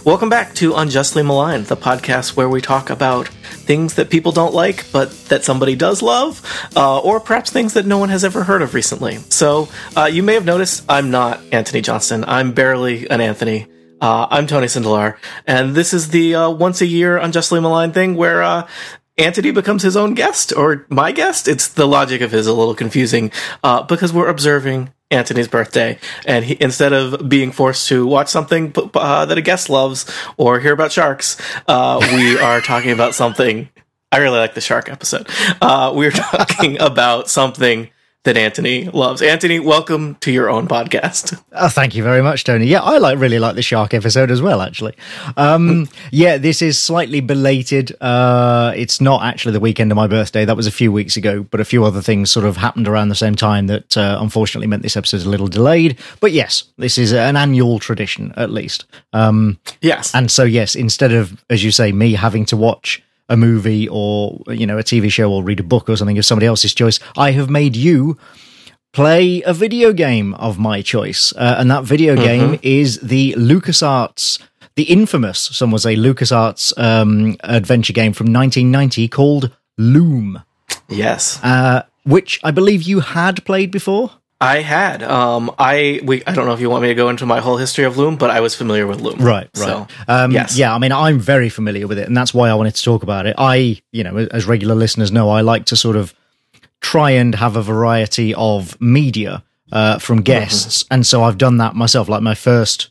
Welcome back to Unjustly Maligned, the podcast where we talk about things that people don't like, but that somebody does love, or perhaps things that no one has ever heard of recently. So, you may have noticed I'm not Anthony Johnston. I'm barely an Anthony. I'm Tony Sindelar, and this is the once-a-year Unjustly Maligned thing where Anthony becomes his own guest, or my guest. It's the logic of it is a little confusing, because we're observing Anthony's birthday, and instead of being forced to watch something that a guest loves or hear about sharks, we are talking about something. I really like the shark episode. We're talking about something that Anthony loves. Anthony, welcome to your own podcast. Thank you very much, Tony. Yeah, I really like the shark episode as well, actually. Yeah, this is slightly belated. It's not actually the weekend of my birthday. That was a few weeks ago, but a few other things sort of happened around the same time that unfortunately meant this episode is a little delayed. But yes, this is an annual tradition, at least. Yes. And so, yes, instead of, as you say, me having to watch a movie or, you know, a TV show or read a book or something of somebody else's choice, I have made you play a video game of my choice. And that video game is the LucasArts, the infamous, some would say, LucasArts adventure game from 1990 called Loom. Yes. Which I believe you had played before? I had. I don't know if you want me to go into my whole history of Loom, but I was familiar with Loom. Right. So, yes. Yeah, I mean, I'm very familiar with it, and that's why I wanted to talk about it. As regular listeners know, I like to sort of try and have a variety of media from guests, and so I've done that myself. Like my first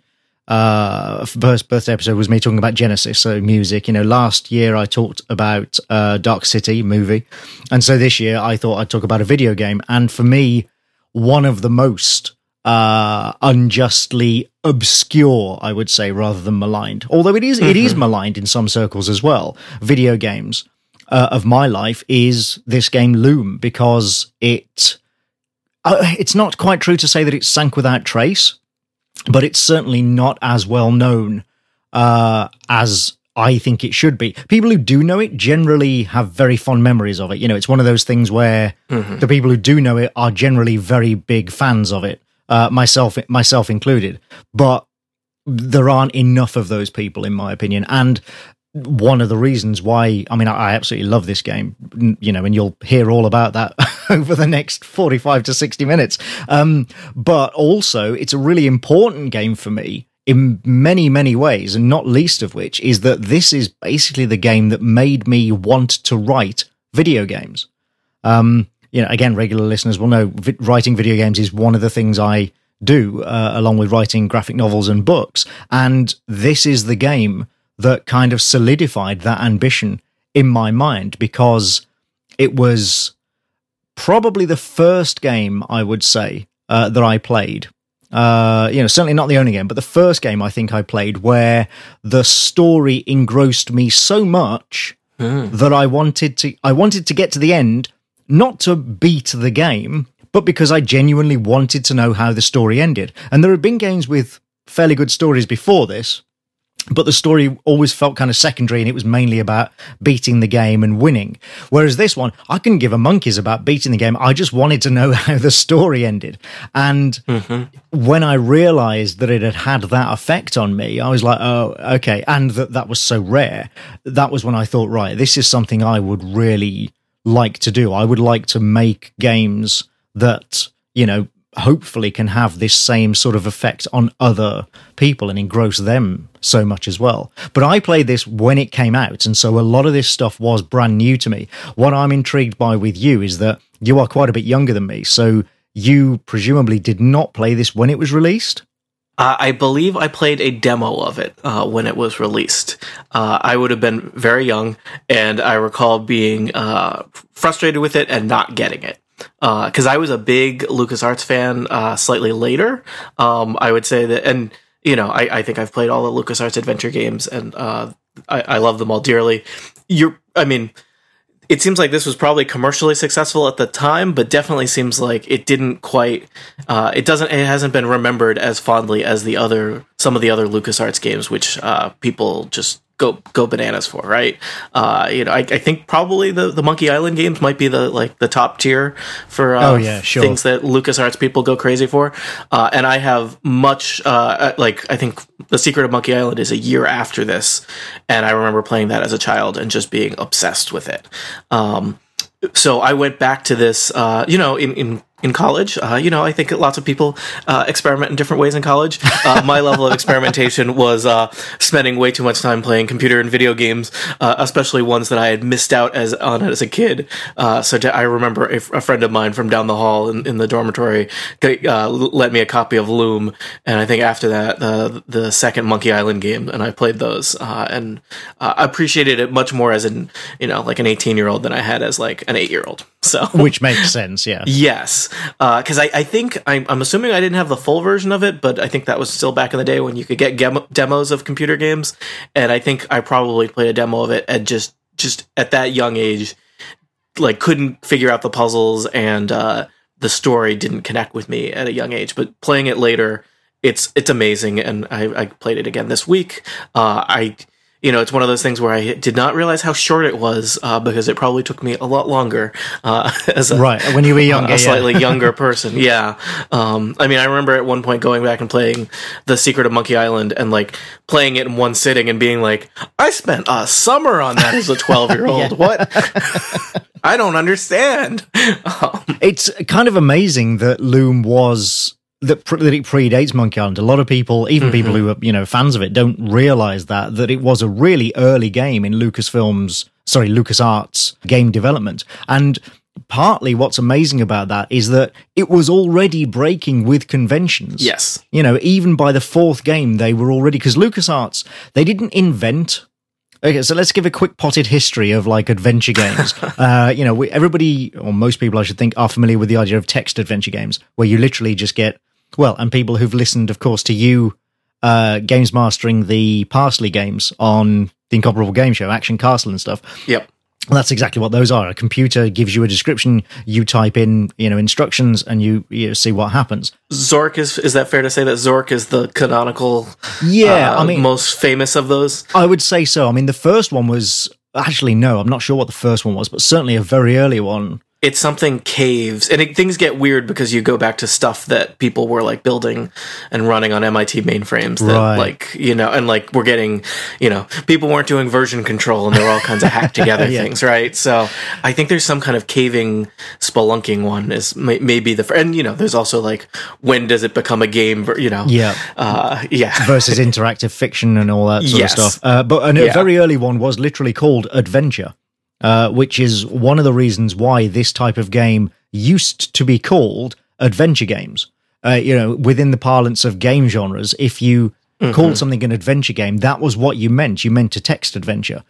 birthday episode was me talking about Genesis, so music. You know, last year I talked about Dark City movie, and so this year I thought I'd talk about a video game, and for me, one of the most unjustly obscure, I would say, rather than maligned. Although it is maligned in some circles as well. Video games of my life is this game Loom, because it's not quite true to say that it sank without trace, but it's certainly not as well known as I think it should be. People who do know it generally have very fond memories of it. You know, it's one of those things where the people who do know it are generally very big fans of it, myself included. But there aren't enough of those people, in my opinion. And one of the reasons why, I mean, I absolutely love this game, you know, and you'll hear all about that over the next 45 to 60 minutes. But also, it's a really important game for me in many, many ways, and not least of which is that this is basically the game that made me want to write video games. You know, again, regular listeners will know writing video games is one of the things I do, along with writing graphic novels and books. And this is the game that kind of solidified that ambition in my mind, because it was probably the first game, I would say, that I played. Certainly not the only game, but the first game I think I played where the story engrossed me so much that I wanted to get to the end, not to beat the game, but because I genuinely wanted to know how the story ended. And there have been games with fairly good stories before this, but the story always felt kind of secondary, and it was mainly about beating the game and winning. Whereas this one, I couldn't give a monkeys about beating the game. I just wanted to know how the story ended. And when I realized that it had had that effect on me, I was like, oh, okay. And that was so rare. That was when I thought, right, this is something I would really like to do. I would like to make games that, you know, hopefully can have this same sort of effect on other people and engross them so much as well. But I played this when it came out, and so a lot of this stuff was brand new to me. What I'm intrigued by with you is that you are quite a bit younger than me, so you presumably did not play this when it was released? I believe I played a demo of it when it was released. I would have been very young, and I recall being frustrated with it and not getting it. Because I was a big LucasArts fan slightly later. I would say that, and you know, I think I've played all the LucasArts adventure games, and I love them all dearly. It seems like this was probably commercially successful at the time, but definitely seems like it didn't quite. It hasn't been remembered as fondly as some of the other LucasArts games, which people just go bananas for, right? I think probably the Monkey Island games might be the top tier for things that LucasArts people go crazy for. And I have much I think The Secret of Monkey Island is a year after this, and I remember playing that as a child and just being obsessed with it. So I went back to this, in college. I think lots of people experiment in different ways in college. My level of experimentation was spending way too much time playing computer and video games, especially ones that I had missed out on as a kid. I remember a friend of mine from down the hall in the dormitory lent me a copy of Loom, and I think after that, the second Monkey Island game, and I played those and appreciated it much more as an 18-year-old than I had as like an 8-year-old. So, which makes sense, yeah. Yes. Because I think I'm assuming I didn't have the full version of it, but I think that was still back in the day when you could get demos of computer games, and I think I probably played a demo of it at just at that young age, like couldn't figure out the puzzles, and the story didn't connect with me at a young age. But playing it later, it's amazing, and I played it again this week. It's one of those things where I did not realize how short it was because it probably took me a lot longer as when you were younger, a slightly younger person. Yeah. I remember at one point going back and playing The Secret of Monkey Island and like playing it in one sitting and being like, I spent a summer on that as a 12-year-old. What? I don't understand. It's kind of amazing that Loom was... that it predates Monkey Island. A lot of people, even people who are, fans of it, don't realize that it was a really early game in LucasArts game development. And partly what's amazing about that is that it was already breaking with conventions. Yes. Even by the fourth game, they were already... Because LucasArts, they didn't invent... Okay, so let's give a quick potted history of like adventure games. Everybody, or most people I should think, are familiar with the idea of text adventure games, where you literally just get... Well, and people who've listened, of course, to you games mastering the Parsley games on the Incomparable Game Show, Action Castle and stuff. Yep. Well, that's exactly what those are. A computer gives you a description, you type in, instructions, and you see what happens. Zork is that fair to say that Zork is the canonical, most famous of those? I would say so. The first one was actually no, I'm not sure what the first one was, but certainly a very early one. It's something caves, and things get weird because you go back to stuff that people were like building and running on MIT mainframes that and like we're getting, people weren't doing version control and there were all kinds of hacked together things, right? So I think there's some kind of caving spelunking one is maybe and there's also like when does it become a game, versus interactive fiction and all that sort of stuff. But a very early one was literally called Adventure. Which is one of the reasons why this type of game used to be called adventure games. Within the parlance of game genres, if you called something an adventure game, that was what you meant. You meant a text adventure.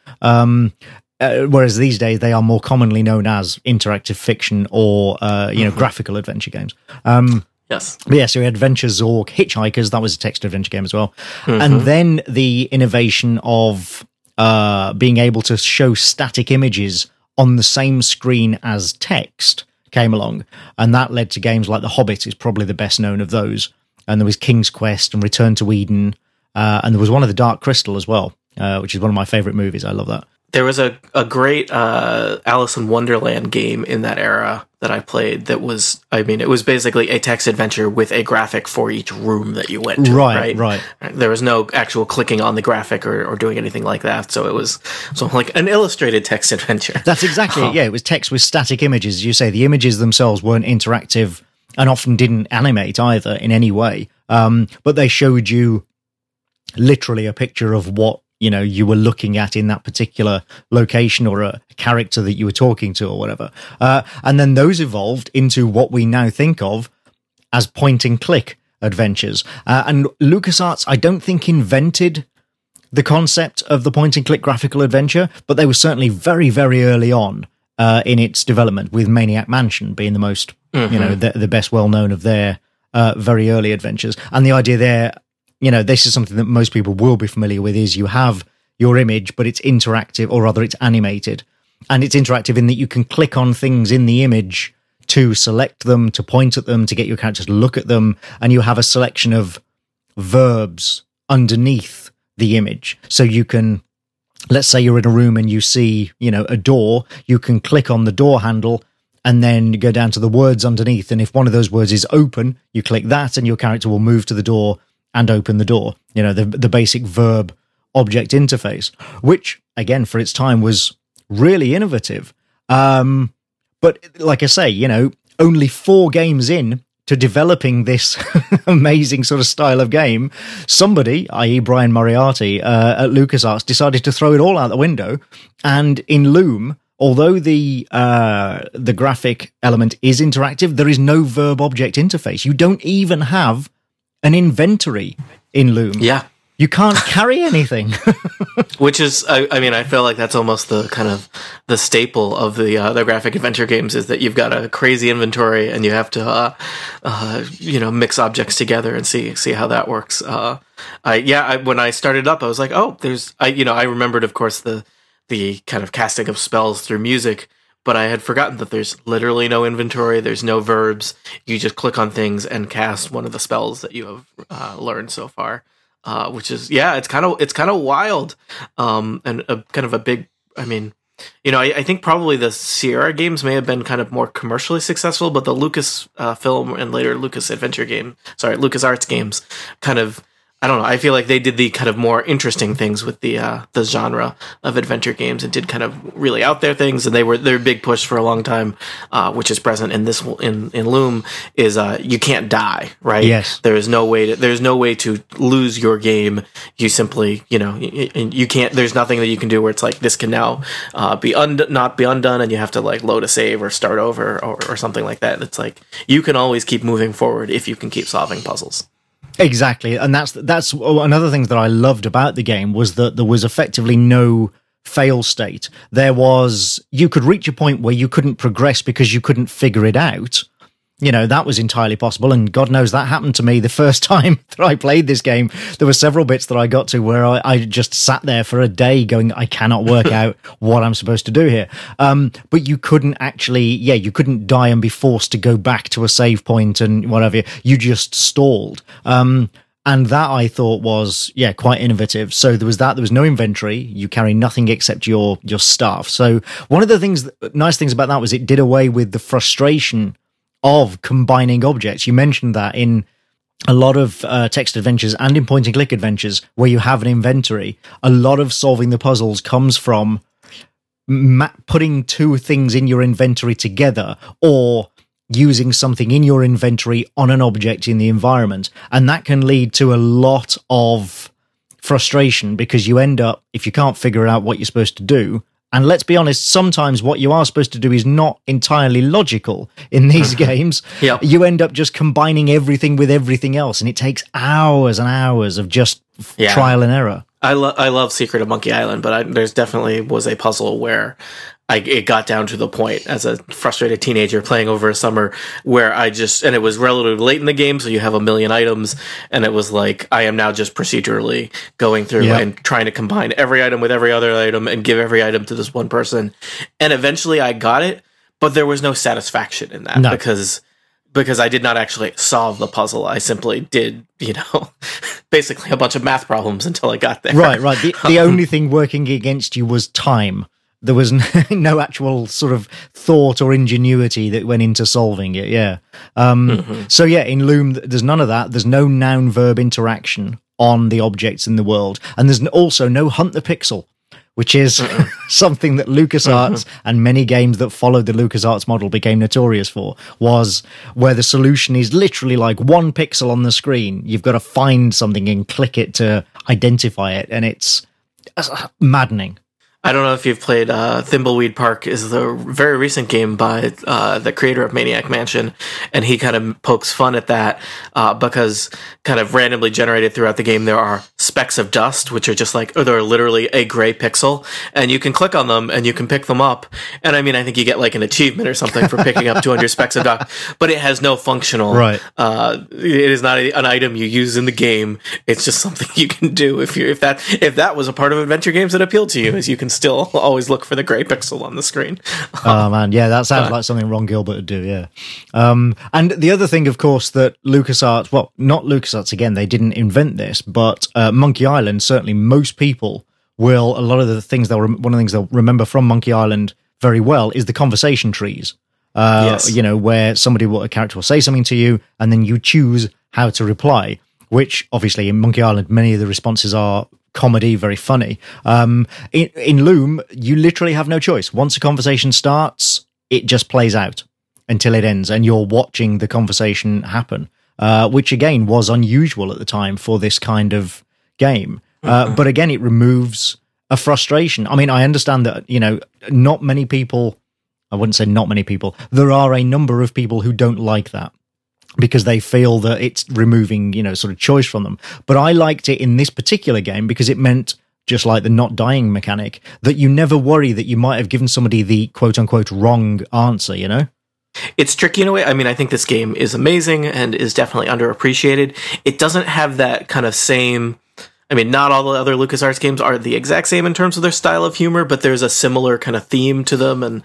Whereas these days, they are more commonly known as interactive fiction or, graphical adventure games. Yes. But yeah, so we had Adventure Zork, Hitchhikers, that was a text adventure game as well. And then the innovation of... being able to show static images on the same screen as text came along, and that led to games like The Hobbit is probably the best known of those, and there was King's Quest and Return to Eden, and there was one of the Dark Crystal as well, which is one of my favourite movies. I love that. There was a great Alice in Wonderland game in that era that I played that was, it was basically a text adventure with a graphic for each room that you went to. Right. There was no actual clicking on the graphic or doing anything like that, so it was like an illustrated text adventure. That's exactly it, yeah. It was text with static images. As you say, the images themselves weren't interactive and often didn't animate either in any way, but they showed you literally a picture of what you were looking at in that particular location or a character that you were talking to or whatever. And then those evolved into what we now think of as point and click adventures. And LucasArts, I don't think invented the concept of the point and click graphical adventure, but they were certainly very, very early on in its development, with Maniac Mansion being the most, the best well-known of their very early adventures. And the idea there, this is something that most people will be familiar with, is you have your image, but it's interactive, or rather it's animated. And it's interactive in that you can click on things in the image to select them, to point at them, to get your character to look at them. And you have a selection of verbs underneath the image. So you can let's say you're in a room and you see, a door, you can click on the door handle and then go down to the words underneath. And if one of those words is open, you click that and your character will move to the door and open the door. The basic verb object interface, which again, for its time was really innovative. But like I say, only 4 games in to developing this amazing sort of style of game, somebody, i.e. Brian Moriarty at LucasArts, decided to throw it all out the window. And in Loom, although the graphic element is interactive, there is no verb object interface. You don't even have an inventory in Loom. Yeah. You can't carry anything. Which is, I feel like that's almost the kind of the staple of the graphic adventure games, is that you've got a crazy inventory and you have to, mix objects together and see how that works. When I started up, I was like, I remembered, of course, the kind of casting of spells through music, but I had forgotten that there's literally no inventory. There's no verbs. You just click on things and cast one of the spells that you have learned so far. Which is, it's kind of wild, and a kind of a big. I think probably the Sierra games may have been kind of more commercially successful, but the Lucas film and later LucasArts games, kind of, I don't know. I feel like they did the kind of more interesting things with the genre of adventure games and did kind of really out there things. And their big push for a long time, which is present in this in Loom, is you can't die, right? Yes. There's no way to lose your game. You simply, you can't. There's nothing that you can do where it's like this can now not be undone, and you have to like load a save or start over or something like that. It's like you can always keep moving forward if you can keep solving puzzles. Exactly, and that's another thing that I loved about the game, was that there was effectively no fail state. You could reach a point where you couldn't progress because you couldn't figure it out. That was entirely possible, and God knows that happened to me the first time that I played this game. There were several bits that I got to where I just sat there for a day going, I cannot work out what I'm supposed to do here. But you couldn't actually, you couldn't die and be forced to go back to a save point and whatever. You just stalled. And that I thought was, quite innovative. So there was that. There was no inventory. You carry nothing except your staff. So one of the nice things about that was it did away with the frustration of combining objects. You mentioned that in a lot of text adventures and in point-and-click adventures where you have an inventory, a lot of solving the puzzles comes from putting 2 things in your inventory together or using something in your inventory on an object in the environment. And that can lead to a lot of frustration because you end up, if you can't figure out what you're supposed to do, and let's be honest, sometimes what you are supposed to do is not entirely logical in these games. Yep. You end up just combining everything with everything else, and it takes hours and hours of just trial and error. I love Secret of Monkey Island, but there's definitely was a puzzle where it got down to the point as a frustrated teenager playing over a summer where and it was relatively late in the game, so you have a million items, and it was like, I am now just procedurally going through and trying to combine every item with every other item and give every item to this one person. And eventually I got it, but there was no satisfaction in that because I did not actually solve the puzzle. I simply did, basically a bunch of math problems until I got there. Right. The only thing working against you was time. There was no actual sort of thought or ingenuity that went into solving it. Yeah. So in Loom, there's none of that. There's no noun-verb interaction on the objects in the world. And there's also no hunt the pixel, which is something that LucasArts and many games that followed the LucasArts model became notorious for, was where the solution is literally like 1 pixel on the screen. You've got to find something and click it to identify it. And it's maddening. I don't know if you've played Thimbleweed Park is the very recent game by the creator of Maniac Mansion, and he kind of pokes fun at that because kind of randomly generated throughout the game there are specks of dust, which are just like, they're literally a gray pixel, and you can click on them and you can pick them up, and I think you get like an achievement or something for picking up 200 specks of dust, but it has no functional, right. It is not an item you use in the game. It's just something you can do if that was a part of adventure games that appealed to you, is you can still always look for the gray pixel on the screen. Oh man, that sounds like something Ron Gilbert would do, and the other thing, of course, that LucasArts, well, not LucasArts again, they didn't invent this, but Monkey Island, certainly most people will, a lot of the things one of the things they'll remember from Monkey Island very well is the conversation trees. Yes. You know, where a character will say something to you, and then you choose how to reply, which obviously in Monkey Island, many of the responses are comedy, very funny. In Loom, you literally have no choice. Once a conversation starts, it just plays out until it ends, and you're watching the conversation happen, which again was unusual at the time for this kind of game. But again, it removes a frustration. I mean, I understand that, you know, not many people, I wouldn't say not many people, there are a number of people who don't like that, because they feel that it's removing, you know, sort of choice from them. But I liked it in this particular game because it meant, just like the not dying mechanic, that you never worry that you might have given somebody the quote-unquote wrong answer, you know? It's tricky in a way. I mean, I think this game is amazing and is definitely underappreciated. It doesn't have that kind of same... I mean, not all the other LucasArts games are the exact same in terms of their style of humor, but there's a similar kind of theme to them, and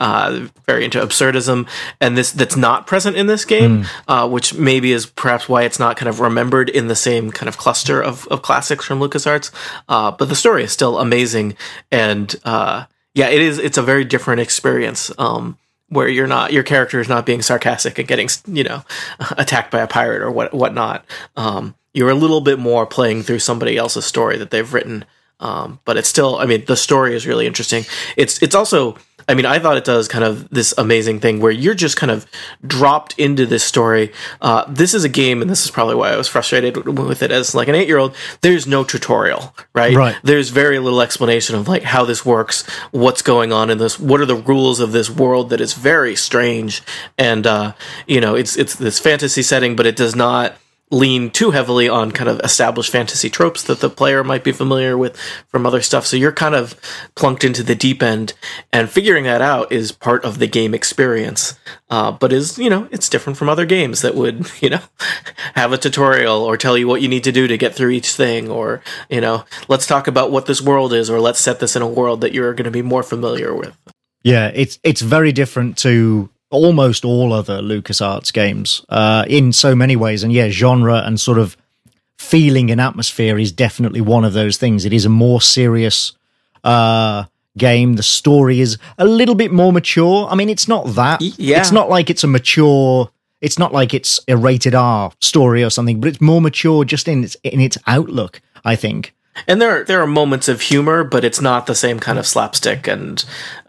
very into absurdism. And that's not present in this game, which maybe is perhaps why it's not kind of remembered in the same kind of cluster of classics from LucasArts. But the story is still amazing, and it's a very different experience. Where your character is not being sarcastic and getting, you know, attacked by a pirate or whatnot. You're a little bit more playing through somebody else's story that they've written. But it's still, I mean, the story is really interesting. It's also, I mean, I thought it does kind of this amazing thing where you're just kind of dropped into this story. This is a game, and this is probably why I was frustrated with it as like an 8-year-old. There's no tutorial, right? There's very little explanation of like how this works, what's going on in this, what are the rules of this world that is very strange. And, you know, it's this fantasy setting, but it does not lean too heavily on kind of established fantasy tropes that the player might be familiar with from other stuff. So you're kind of plunked into the deep end, and figuring that out is part of the game experience. But is, you know, it's different from other games that would, you know, have a tutorial or tell you what you need to do to get through each thing, or, you know, let's talk about what this world is, or let's set this in a world that you're going to be more familiar with. Yeah, it's very different to almost all other LucasArts games in so many ways. And yeah, genre and sort of feeling and atmosphere is definitely one of those things. It is a more serious game. The story is a little bit more mature. I mean, it's not that. Yeah. It's not like it's a mature... It's not like it's a rated R story or something, but it's more mature just in its outlook, I think. And there are moments of humor, but it's not the same kind of slapstick and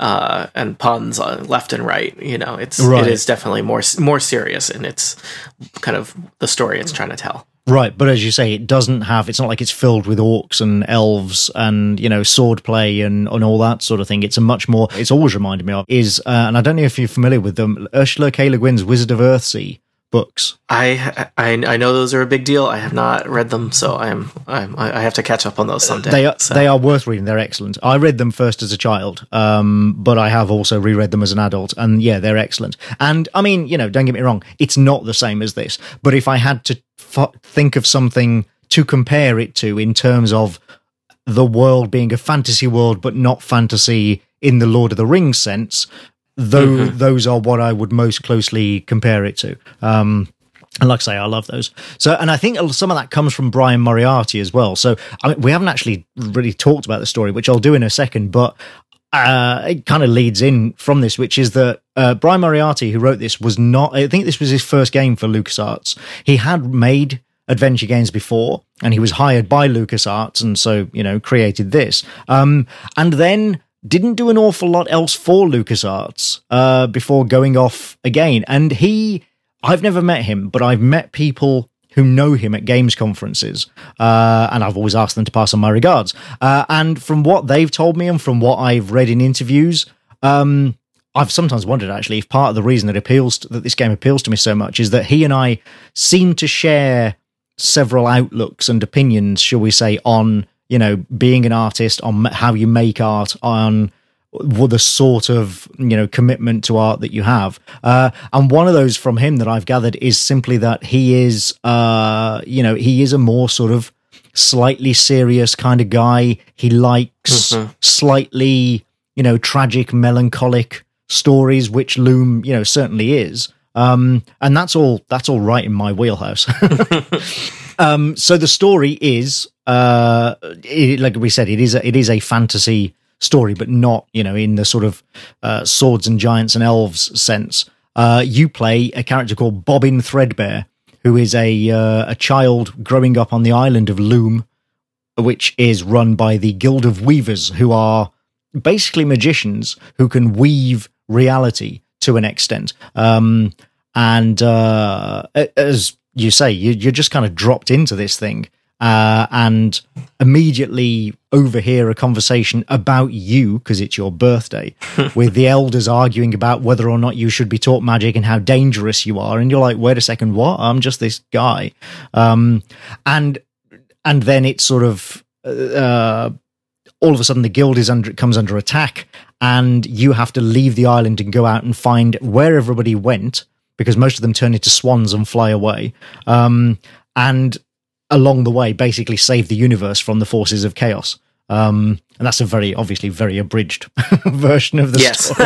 puns left and right. You know, it is definitely more serious in its kind of the story it's trying to tell. Right, but as you say, it's not like it's filled with orcs and elves and, you know, swordplay and all that sort of thing. It's it's always reminded me of and I don't know if you're familiar with them, Ursula K. Le Guin's Wizard of Earthsea books. I know those are a big deal. I have not read them, so I have to catch up on those someday. They are worth reading. They're excellent. I read them first as a child, but I have also reread them as an adult, and yeah, they're excellent. And I mean, you know, don't get me wrong, it's not the same as this, but if I had to think of something to compare it to in terms of the world being a fantasy world, but not fantasy in the Lord of the Rings sense, those are what I would most closely compare it to. And like I say, I love those. So, and I think some of that comes from Brian Moriarty as well. So, I mean, we haven't actually really talked about the story, which I'll do in a second, but it kind of leads in from this, which is that Brian Moriarty, who wrote this, I think this was his first game for LucasArts. He had made adventure games before, and he was hired by LucasArts, and so, you know, created this. And then didn't do an awful lot else for LucasArts before going off again. And I've never met him, but I've met people who know him at games conferences, and I've always asked them to pass on my regards. And from what they've told me and from what I've read in interviews, I've sometimes wondered, actually, if part of the reason that this game appeals to me so much is that he and I seem to share several outlooks and opinions, shall we say, on, you know, being an artist, on how you make art, on the sort of, you know, commitment to art that you have. And one of those from him that I've gathered is simply that he is, he is a more sort of slightly serious kind of guy. He likes slightly, you know, tragic, melancholic stories, which Loom, you know, certainly is. And that's all right in my wheelhouse. So the story is, like we said, it is a fantasy story, but not, in the sort of swords and giants and elves sense. You play a character called Bobbin Threadbare, who is a child growing up on the island of Loom, which is run by the Guild of Weavers, who are basically magicians who can weave reality to an extent. And as you say, you're just kind of dropped into this thing and immediately overhear a conversation about you, because it's your birthday, with the elders arguing about whether or not you should be taught magic and how dangerous you are. And you're like, wait a second, what? I'm just this guy. And then it's sort of all of a sudden the guild comes under attack, and you have to leave the island and go out and find where everybody went, because most of them turn into swans and fly away. And along the way, basically save the universe from the forces of chaos. And that's a obviously very abridged version of the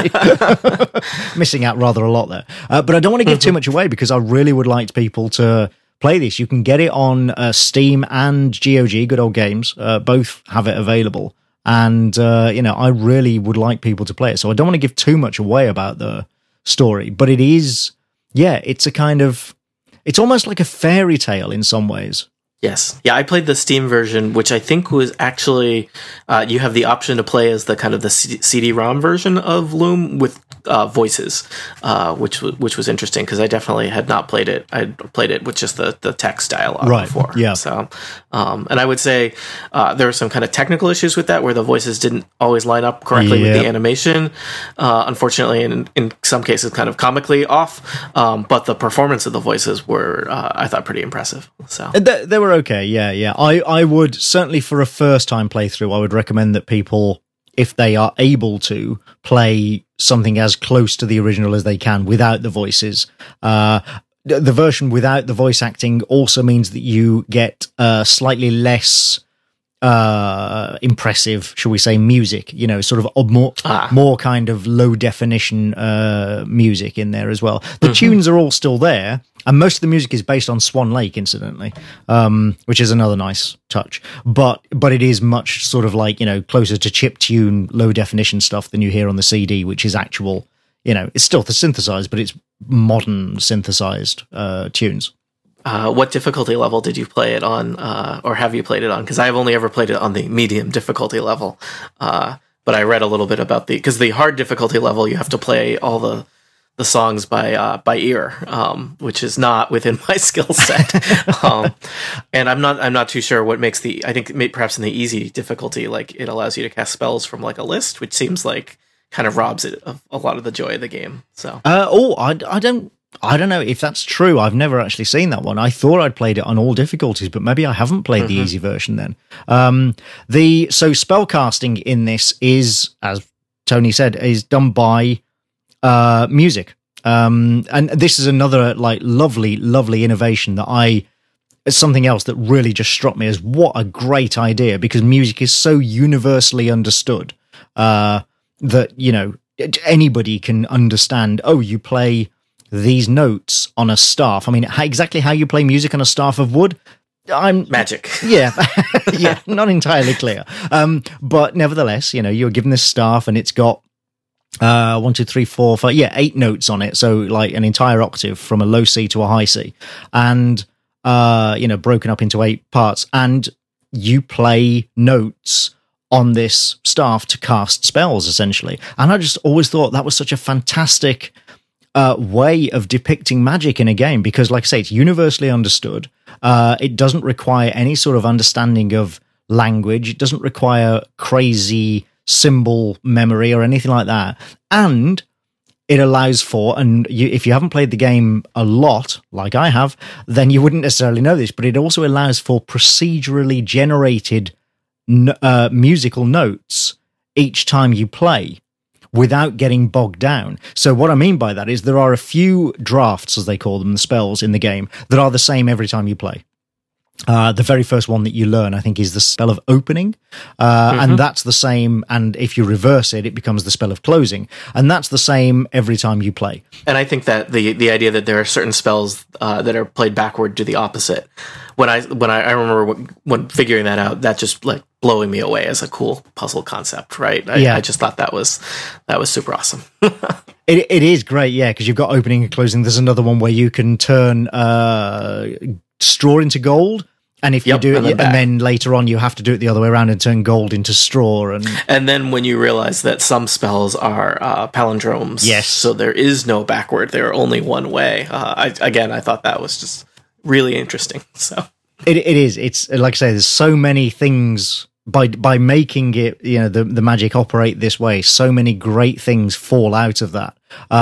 story. Missing out rather a lot there. But I don't want to give too much away, because I really would like people to play this. You can get it on Steam and GOG, Good Old Games. Both have it available. And, I really would like people to play it. So I don't want to give too much away about the story. But it is, it's a kind of, it's almost like a fairy tale in some ways. Yes. Yeah, I played the Steam version, which I think was actually, you have the option to play as the kind of the CD-ROM version of Loom with voices, which was interesting, because I definitely had not played it. I played it with just the text dialogue before. Yeah. So, and I would say there were some kind of technical issues with that, where the voices didn't always line up correctly with the animation. Unfortunately, in some cases, kind of comically off. But the performance of the voices were, I thought, pretty impressive. So they were okay. Yeah. I would certainly, for a first time playthrough, I would recommend that people, if they are able to, play something as close to the original as they can without the voices. The version without the voice acting also means that you get slightly less impressive, shall we say, music, sort of more kind of low definition music in there as well. The tunes are all still there, and most of the music is based on Swan Lake, incidentally, which is another nice touch. But it is much sort of like, closer to chiptune, low definition stuff than you hear on the CD, which is actual, it's still synthesized, but it's modern synthesized tunes. What difficulty level did you play it on, or have you played it on? Because I've only ever played it on the medium difficulty level. But I read a little bit about because the hard difficulty level, you have to play all the songs by ear, which is not within my skill set. And I'm not too sure what makes I think perhaps in the easy difficulty, like, it allows you to cast spells from like a list, which seems like kind of robs it of a lot of the joy of the game. So, I don't know if that's true. I've never actually seen that one. I thought I'd played it on all difficulties, but maybe I haven't played the easy version then. So spellcasting in this is, as Tony said, is done by music. And this is another like lovely innovation that it's something else that really just struck me as what a great idea, because music is so universally understood that, anybody can understand, you play these notes on a staff. I mean, exactly how you play music on a staff of wood, magic. Yeah, not entirely clear. But nevertheless, you're given this staff, and it's got 1, 2, 3, 4, 5, 8 notes on it. So like an entire octave from a low C to a high C, and broken up into 8 parts, and you play notes on this staff to cast spells, essentially. And I just always thought that was such a fantastic way of depicting magic in a game, because, like I say, it's universally understood. It doesn't require any sort of understanding of language. It doesn't require crazy symbol memory or anything like that. And it allows for, if you haven't played the game a lot, like I have, then you wouldn't necessarily know this, but it also allows for procedurally generated musical notes each time you play, without getting bogged down. So what I mean by that is there are a few drafts, as they call them, the spells in the game, that are the same every time you play. The very first one that you learn, I think, is the spell of opening. And that's the same. And if you reverse it, it becomes the spell of closing. And that's the same every time you play. And I think that the idea that there are certain spells that are played backward to the opposite. When I remember when figuring that out, that just like blowing me away as a cool puzzle concept, right? I just thought that was super awesome. It is great, yeah, because you've got opening and closing. There's another one where you can turn straw into gold, and if you do it, and then later on you have to do it the other way around and turn gold into straw. And then when you realize that some spells are palindromes, yes, so there is no backward, there are only one way. I thought that was just really interesting. So it is. It's like I say, there's so many things by making it, the magic operate this way. So many great things fall out of that.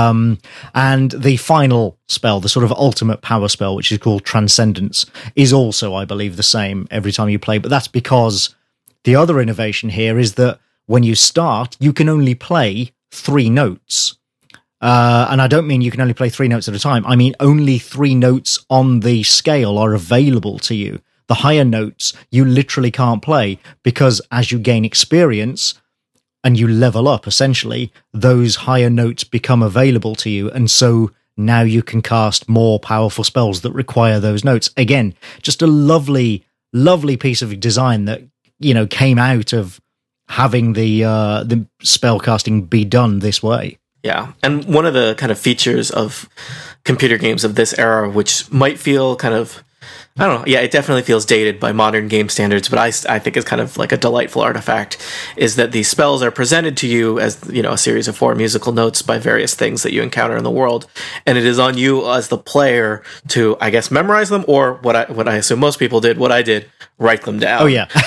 And the final spell, the sort of ultimate power spell, which is called Transcendence, is also, I believe, the same every time you play. But that's because the other innovation here is that when you start, you can only play 3 notes. And I don't mean you can only play 3 notes at a time. I mean only 3 notes on the scale are available to you. The higher notes you literally can't play, because as you gain experience and you level up, essentially, those higher notes become available to you. And so now you can cast more powerful spells that require those notes. Again, just a lovely, lovely piece of design that, came out of having the spell casting be done this way. Yeah, and one of the kind of features of computer games of this era, which might feel kind of, I don't know, yeah, it definitely feels dated by modern game standards, but I think it's kind of like a delightful artifact, is that these spells are presented to you as, a series of 4 musical notes by various things that you encounter in the world, and it is on you as the player to, I guess, memorize them, or what I assume most people did, what I did, write them down. Oh, yeah.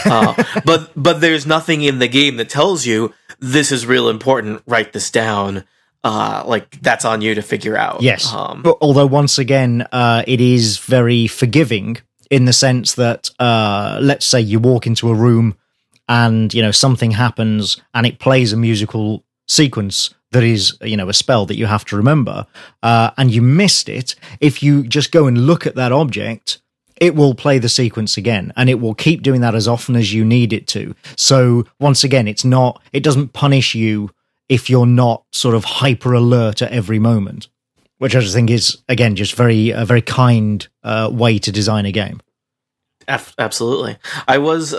But there's nothing in the game that tells you, this is real important, write this down. That's on you to figure out. Yes. But although once again, it is very forgiving in the sense that, let's say you walk into a room and, something happens and it plays a musical sequence that is, a spell that you have to remember, and you missed it. If you just go and look at that object, it will play the sequence again, and it will keep doing that as often as you need it to. So once again, it doesn't punish you if you're not sort of hyper alert at every moment, which I just think is, again, just a very kind way to design a game. Absolutely. I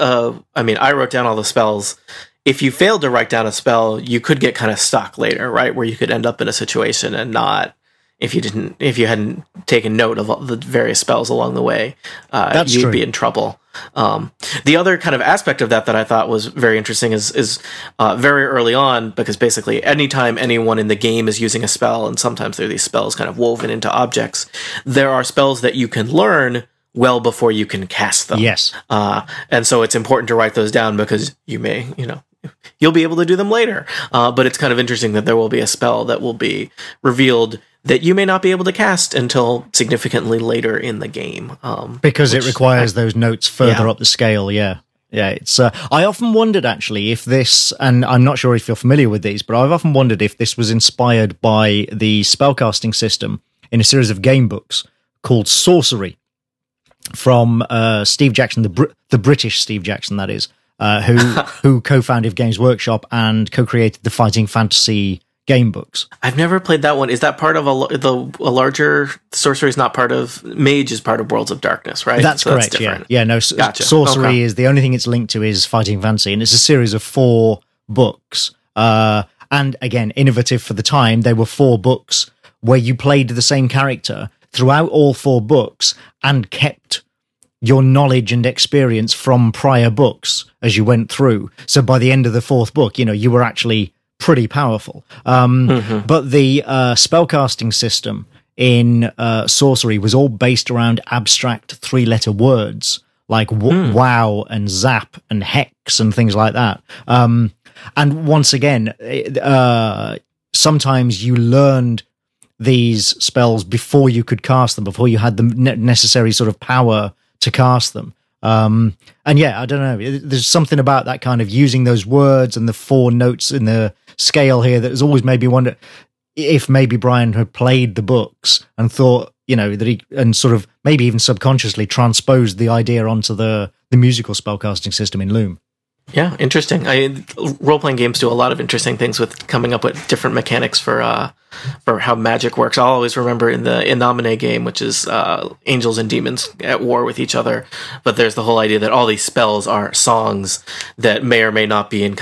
wrote down all the spells. If you failed to write down a spell, you could get kind of stuck later, right? Where you could end up in a situation and not, if you hadn't taken note of all the various spells along the way, you'd be in trouble. The other kind of aspect of that I thought was very interesting is very early on, because basically anytime anyone in the game is using a spell, and sometimes there are these spells kind of woven into objects, there are spells that you can learn well before you can cast them. Yes. And so it's important to write those down, because you may, you'll be able to do them later. But it's kind of interesting that there will be a spell that will be revealed that you may not be able to cast until significantly later in the game. Because it requires those notes further up the scale, yeah. Yeah, it's. I often wondered, actually, if this, and I'm not sure if you're familiar with these, but I've often wondered if this was inspired by the spellcasting system in a series of game books called Sorcery, from Steve Jackson, the British Steve Jackson, that is, who co-founded Games Workshop and co-created the Fighting Fantasy game books. I've never played that one. Is that part of a larger? Sorcery is not part of Mage, is part of Worlds of Darkness, right? That's correct. Yeah. No. Gotcha. Sorcery is the only thing it's linked to is Fighting Fantasy, and it's a series of 4 books. And again, innovative for the time. They were 4 books where you played the same character throughout all 4 books and kept your knowledge and experience from prior books as you went through. So by the end of the 4th book, you were actually pretty powerful. But the spellcasting system in Sorcery was all based around abstract 3-letter words like wow and zap and hex and things like that. And once again, sometimes you learned these spells before you could cast them, before you had the necessary sort of power to cast them. And yeah, I don't know. There's something about that kind of using those words and the 4 notes in the scale here that has always made me wonder if maybe Brian had played the books and thought, that he, and sort of maybe even subconsciously transposed the idea onto the musical spellcasting system in Loom. Yeah, interesting. Role-playing games do a lot of interesting things with coming up with different mechanics for how magic works. I'll always remember in the Innomine game, which is angels and demons at war with each other, but there's the whole idea that all these spells are songs that may or may not be in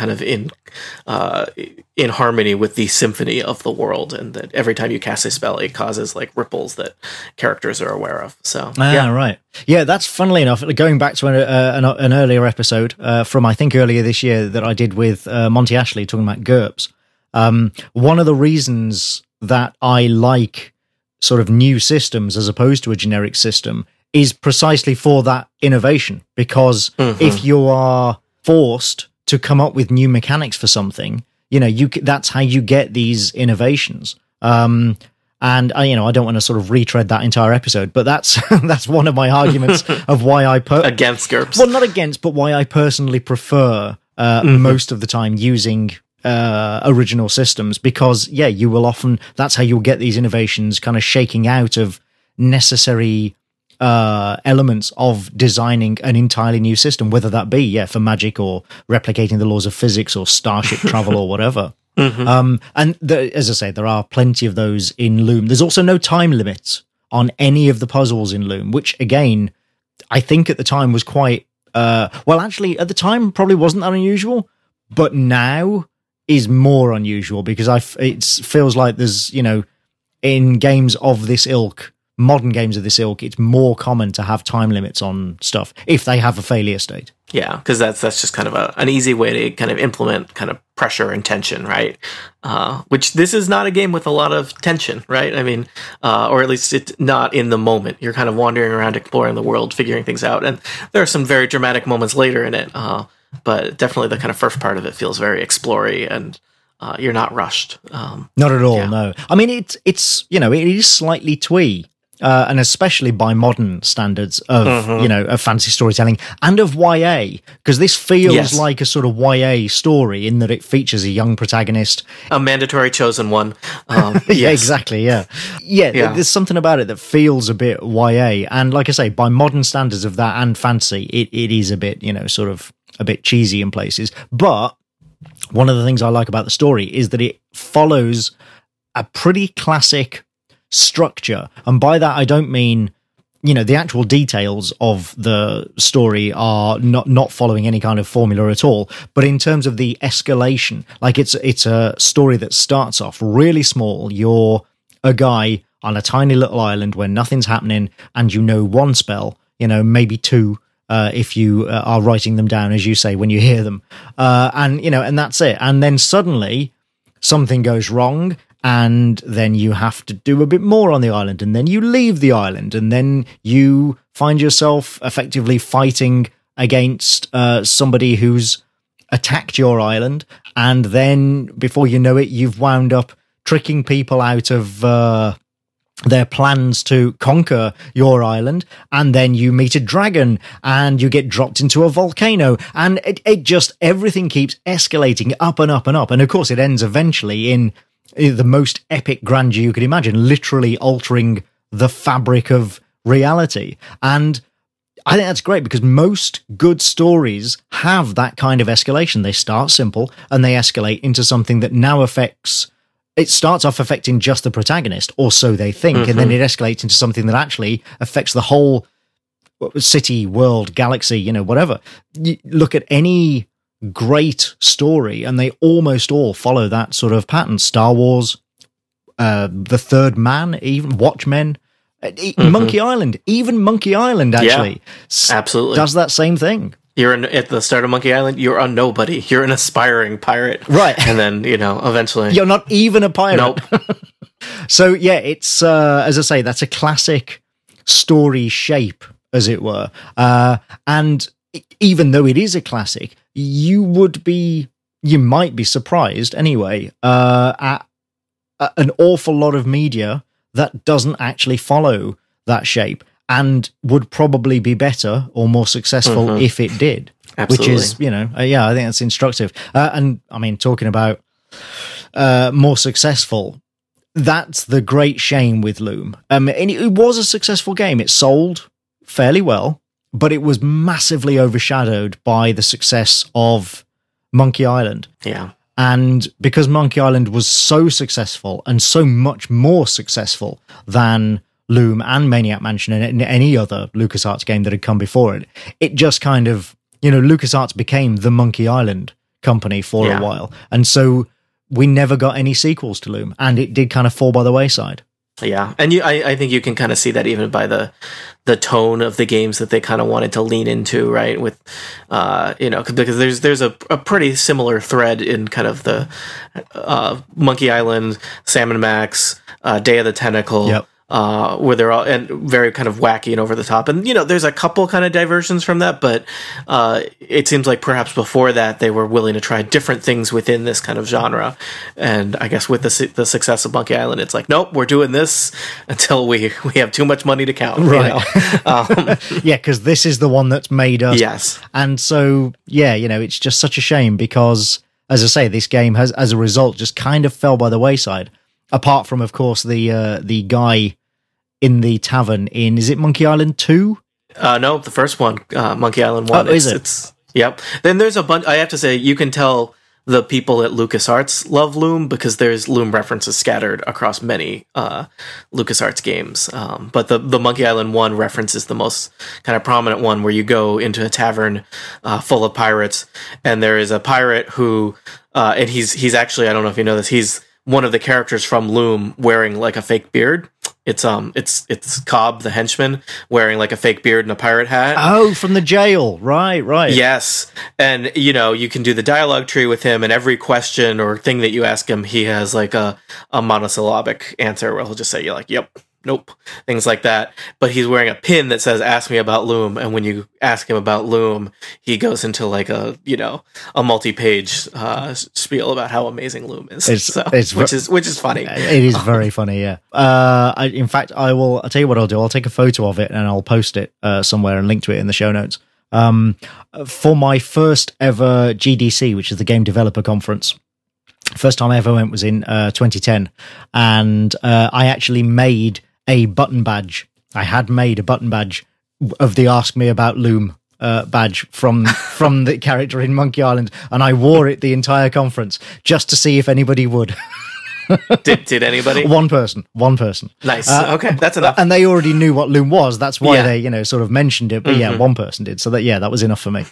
harmony with the symphony of the world, and that every time you cast a spell, it causes like ripples that characters are aware of. So, right. Yeah, that's funnily enough, going back to an earlier episode from, I think, earlier this year that I did with Monty Ashley talking about GURPS. One of the reasons that I like sort of new systems as opposed to a generic system is precisely for that innovation, because if you are forced to come up with new mechanics for something, that's how you get these innovations. And I don't want to sort of retread that entire episode, but that's one of my arguments of why I against GURPS. Well, not against, but why I personally prefer most of the time using original systems, because you will often, that's how you'll get these innovations kind of shaking out of necessary elements of designing an entirely new system, whether that be for magic or replicating the laws of physics or starship travel or whatever. As I say, there are plenty of those in Loom. There's also no time limit on any of the puzzles in Loom, which again, I think at the time was quite actually at the time probably wasn't that unusual, but now is more unusual, because it feels like there's, in games of this ilk, modern games of this ilk, it's more common to have time limits on stuff if they have a failure state. Yeah, because that's just kind of an easy way to kind of implement kind of pressure and tension, right? Which this is not a game with a lot of tension, right? I mean, or at least it's not in the moment. You're kind of wandering around, exploring the world, figuring things out, and there are some very dramatic moments later in it. But definitely the kind of first part of it feels very explory, and you're not rushed. Not at all, no. I mean, it is slightly twee. And especially by modern standards of, of fantasy storytelling and of YA, because this feels like a sort of YA story in that it features a young protagonist. A mandatory chosen one. Yeah, exactly, yeah. There's something about it that feels a bit YA. And like I say, by modern standards of that and fantasy, it is a bit, sort of a bit cheesy in places. But one of the things I like about the story is that it follows a pretty classic structure, and by that I don't mean the actual details of the story are not following any kind of formula at all, but in terms of the escalation, like it's a story that starts off really small. You're a guy on a tiny little island where nothing's happening, and one spell, maybe two if you are writing them down, as you say, when you hear them, and that's it. And then suddenly something goes wrong, and then you have to do a bit more on the island, and then you leave the island, and then you find yourself effectively fighting against somebody who's attacked your island, and then before you know it, you've wound up tricking people out of their plans to conquer your island, and then you meet a dragon, and you get dropped into a volcano, and it just, everything keeps escalating up and up and up, and of course it ends eventually in the most epic grandeur you could imagine, literally altering the fabric of reality. And I think that's great, because most good stories have that kind of escalation. They start simple and they escalate into something that now it starts off affecting just the protagonist, or so they think, and then it escalates into something that actually affects the whole city, world, galaxy, whatever. You look at any great story and they almost all follow that sort of pattern. Star Wars, The Third Man, even Watchmen, Monkey Island, actually absolutely does that same thing. You're at the start of Monkey Island, you're a nobody, you're an aspiring pirate, right? And then eventually you're not even a pirate. Nope. So it's as I say, that's a classic story shape, as it were, and even though it is a classic, you might be surprised anyway at an awful lot of media that doesn't actually follow that shape, and would probably be better or more successful if it did. Absolutely. Which is, I think that's instructive. And I mean, talking about more successful, that's the great shame with Loom. And it was a successful game. It sold fairly well, but it was massively overshadowed by the success of Monkey Island. Yeah. And because Monkey Island was so successful and so much more successful than Loom and Maniac Mansion and any other LucasArts game that had come before it, it just kind of, LucasArts became the Monkey Island company for a while. And so we never got any sequels to Loom, and it did kind of fall by the wayside. Yeah, and I think you can kind of see that even by the tone of the games that they kind of wanted to lean into, right? With, because there's a pretty similar thread in kind of the Monkey Island, Sam & Max, Day of the Tentacle. Yep. Where they're all and very kind of wacky and over the top, and there's a couple kind of diversions from that, but it seems like perhaps before that they were willing to try different things within this kind of genre. And I guess with the success of Monkey Island, it's like, nope, we're doing this until we have too much money to count, right? Yeah, because this is the one that's made us. Yes, and so it's just such a shame because, as I say, this game has, as a result, just kind of fell by the wayside. Apart from, of course, the guy in the tavern is it Monkey Island 2? No, the first one, Monkey Island 1. Oh, is it? Yep. Then there's a bunch, I have to say, you can tell the people at LucasArts love Loom because there's Loom references scattered across many LucasArts games. But the Monkey Island 1 reference is the most kind of prominent one, where you go into a tavern full of pirates, and there is a pirate who, and he's actually, I don't know if you know this, he's one of the characters from Loom wearing like a fake beard. It's Cobb, the henchman, wearing like a fake beard and a pirate hat. Oh, from the jail. Right. Yes. And, you can do the dialogue tree with him, and every question or thing that you ask him, he has like a monosyllabic answer where he'll just say, you're like, yep, nope, things like that. But he's wearing a pin that says, ask me about Loom. And when you ask him about Loom, he goes into like a multi-page spiel about how amazing Loom is. Which is funny. It is very funny. Yeah. In fact, I'll tell you what I'll do. I'll take a photo of it and I'll post it somewhere and link to it in the show notes. For my first ever GDC, which is the Game Developer Conference, first time I ever went was in 2010, and I actually made a button badge. I had made a button badge of the Ask Me About Loom badge from the character in Monkey Island, and I wore it the entire conference just to see if anybody would. Did anybody? One person. Nice. Okay, that's enough. And they already knew what Loom was. That's why they, sort of mentioned it. But one person did. So that was enough for me.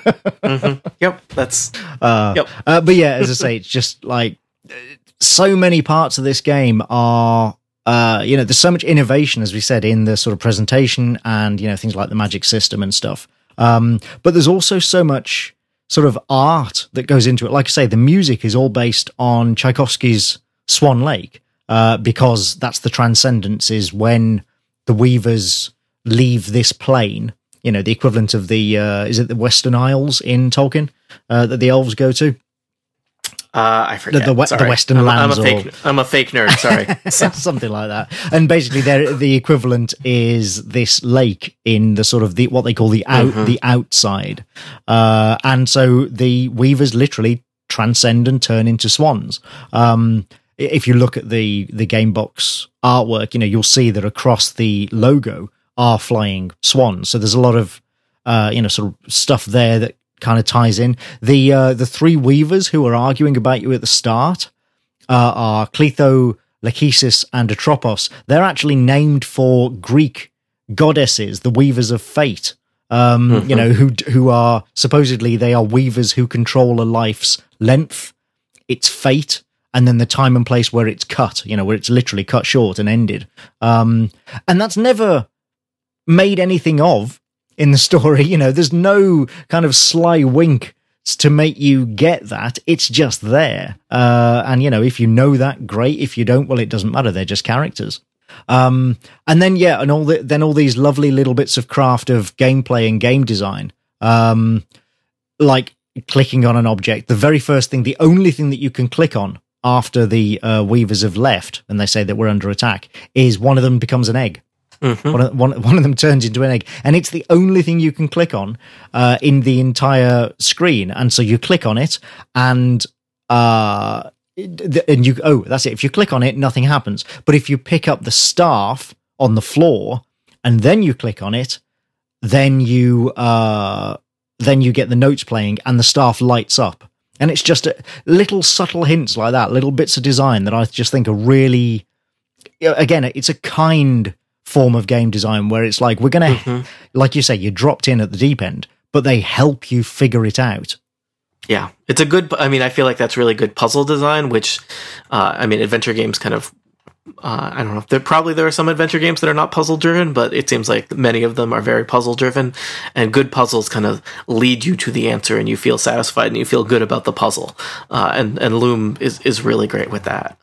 Yep. That's. Yep. But yeah, as I say, it's just like so many parts of this game are. There's so much innovation, as we said, in the sort of presentation and things like the magic system and stuff. But there's also so much sort of art that goes into it. Like I say, the music is all based on Tchaikovsky's Swan Lake, because that's the transcendence, is when the Weavers leave this plane, the equivalent of the, is it the Western Isles in Tolkien, that the elves go to? I forget. The Western lands. I'm a fake nerd. Sorry. Something like that. And basically, the equivalent is this lake in the sort of what they call the outside. And so the Weavers literally transcend and turn into swans. If you look at the game box artwork, you'll see that across the logo are flying swans. So there's a lot of sort of stuff there that kind of ties in. The three Weavers who are arguing about you at the start are Cletho, Lachesis, and Atropos. They're actually named for Greek goddesses, the Weavers of Fate. Who are supposedly, they are weavers who control a life's length, its fate, and then the time and place where it's cut, where it's literally cut short and ended. And that's never made anything of in the story. There's no kind of sly wink to make you get that. It's just there. And if you know that, great. If you don't, well, it doesn't matter. They're just characters. And then, all these lovely little bits of craft of gameplay and game design, like clicking on an object. The very first thing, the only thing that you can click on after the Weavers have left and they say that we're under attack, is one of them becomes an egg. Mm-hmm. One of them turns into an egg, and it's the only thing you can click on in the entire screen. And so you click on it, and and that's it. If you click on it, nothing happens. But if you pick up the staff on the floor and then you click on it, then you get the notes playing and the staff lights up. And it's just little subtle hints like that, little bits of design that I just think are really, again, it's a kind form of game design where it's like, we're going to, like you say, you're dropped in at the deep end, but they help you figure it out. Yeah, it's a good, I feel like that's really good puzzle design, which, adventure games kind of, I don't know, there are some adventure games that are not puzzle driven, but it seems like many of them are very puzzle driven, and good puzzles kind of lead you to the answer and you feel satisfied and you feel good about the puzzle. And Loom is really great with that.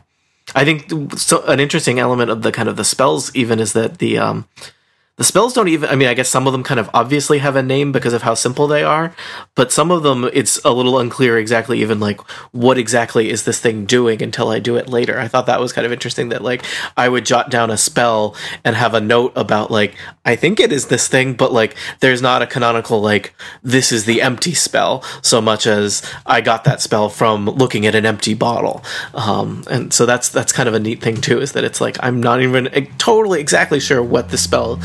I think an interesting element of the kind of the spells even is that the spells don't even, I guess some of them kind of obviously have a name because of how simple they are, but some of them, it's a little unclear exactly even like what exactly is this thing doing until I do it later. I thought that was kind of interesting that like I would jot down a spell and have a note about like, I think it is this thing, but like there's not a canonical like, this is the empty spell so much as I got that spell from looking at an empty bottle. And so that's kind of a neat thing too, is that it's like, I'm not even totally exactly sure what the spell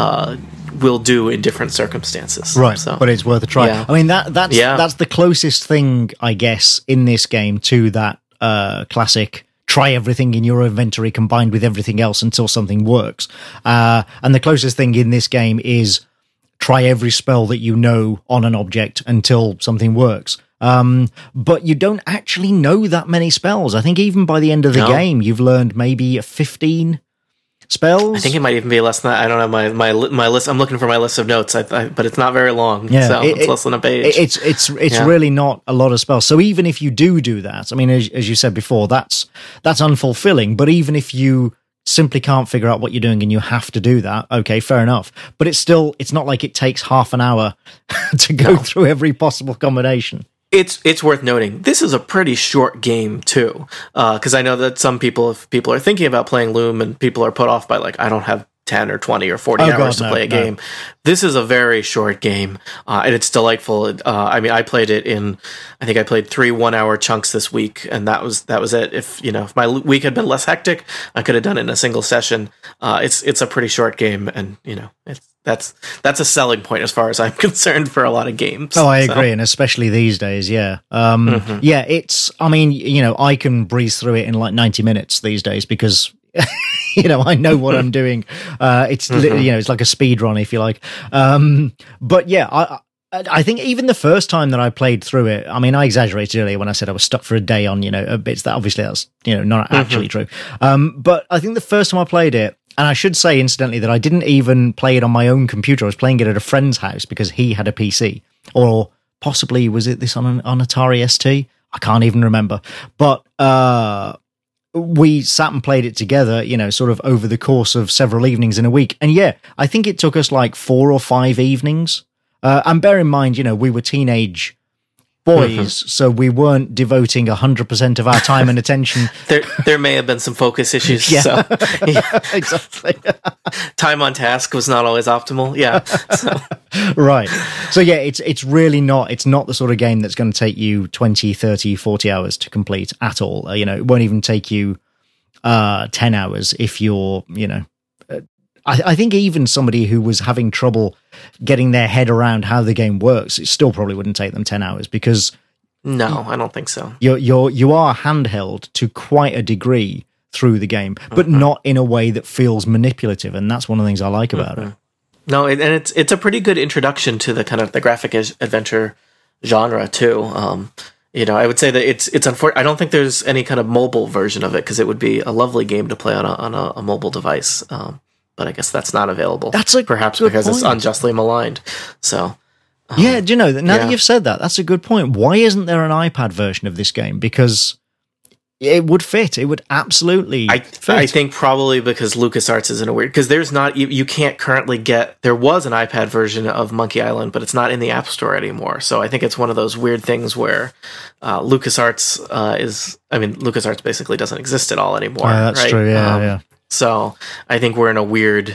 will do in different circumstances, right? So, but it's worth a try. Yeah. That's the closest thing, I guess, in this game to that classic try everything in your inventory combined with everything else until something works. And the closest thing in this game is try every spell that you know on an object until something works. But you don't actually know that many spells. I think even by the end of the game, you've learned maybe 15 spells. I think it might even be less than that. I don't have my list. I'm looking for my list of notes, but it's not very long. Yeah, so it's less than a page. It's really not a lot of spells. So even if you do that, as you said before, that's unfulfilling. But even if you simply can't figure out what you're doing and you have to do that, okay, fair enough. But it's not like it takes half an hour to go through every possible combination. It's worth noting, this is a pretty short game, too, because I know that some people, if people are thinking about playing Loom and people are put off by, like, I don't have 10 or 20 or 40 hours to play a game. This is a very short game, and it's delightful. I played it I think I played 3 1-hour chunks this week, and that was it. If my week had been less hectic, I could have done it in a single session. It's a pretty short game, and, that's a selling point as far as I'm concerned for a lot of games. Oh, I agree, and especially these days, yeah. Yeah, I can breeze through it in like 90 minutes these days because I know what I'm doing. It's like a speed run, if you like. But yeah, I think even the first time that I played through it, I exaggerated earlier when I said I was stuck for a day on, bits that obviously that's, not actually true. But I think the first time I played it, and I should say, incidentally, that I didn't even play it on my own computer. I was playing it at a friend's house because he had a PC. Or possibly, was it this on Atari ST? I can't even remember. But we sat and played it together, sort of over the course of several evenings in a week. And yeah, I think it took us like 4 or 5 evenings. And bear in mind, we were teenage boys, so we weren't devoting 100% of our time and attention. There may have been some focus issues. Yeah, so, yeah. Exactly. Time on task was not always optimal. Yeah, so. Right. So yeah, it's really not. It's not the sort of game that's going to take you 20, 30, 40 hours to complete at all. It won't even take you 10 hours if you're, I think even somebody who was having trouble getting their head around how the game works, it still probably wouldn't take them 10 hours because... No, I don't think so. You are handheld to quite a degree through the game, but not in a way that feels manipulative, and that's one of the things I like about it. No, and it's a pretty good introduction to the kind of the graphic adventure genre, too. I would say that it's unfortunate. I don't think there's any kind of mobile version of it because it would be a lovely game to play on a mobile device. But I guess that's not available. That's perhaps because point. It's unjustly maligned. So, yeah, do you know that now that you've said that, that's a good point. Why isn't there an iPad version of this game? Because it would fit. It would absolutely fit. I think probably because LucasArts is in a weird... Because there's not... You can't currently get... There was an iPad version of Monkey Island, but it's not in the App Store anymore. So I think it's one of those weird things where LucasArts is... LucasArts basically doesn't exist at all anymore. That's right? True, yeah. So I think we're in a weird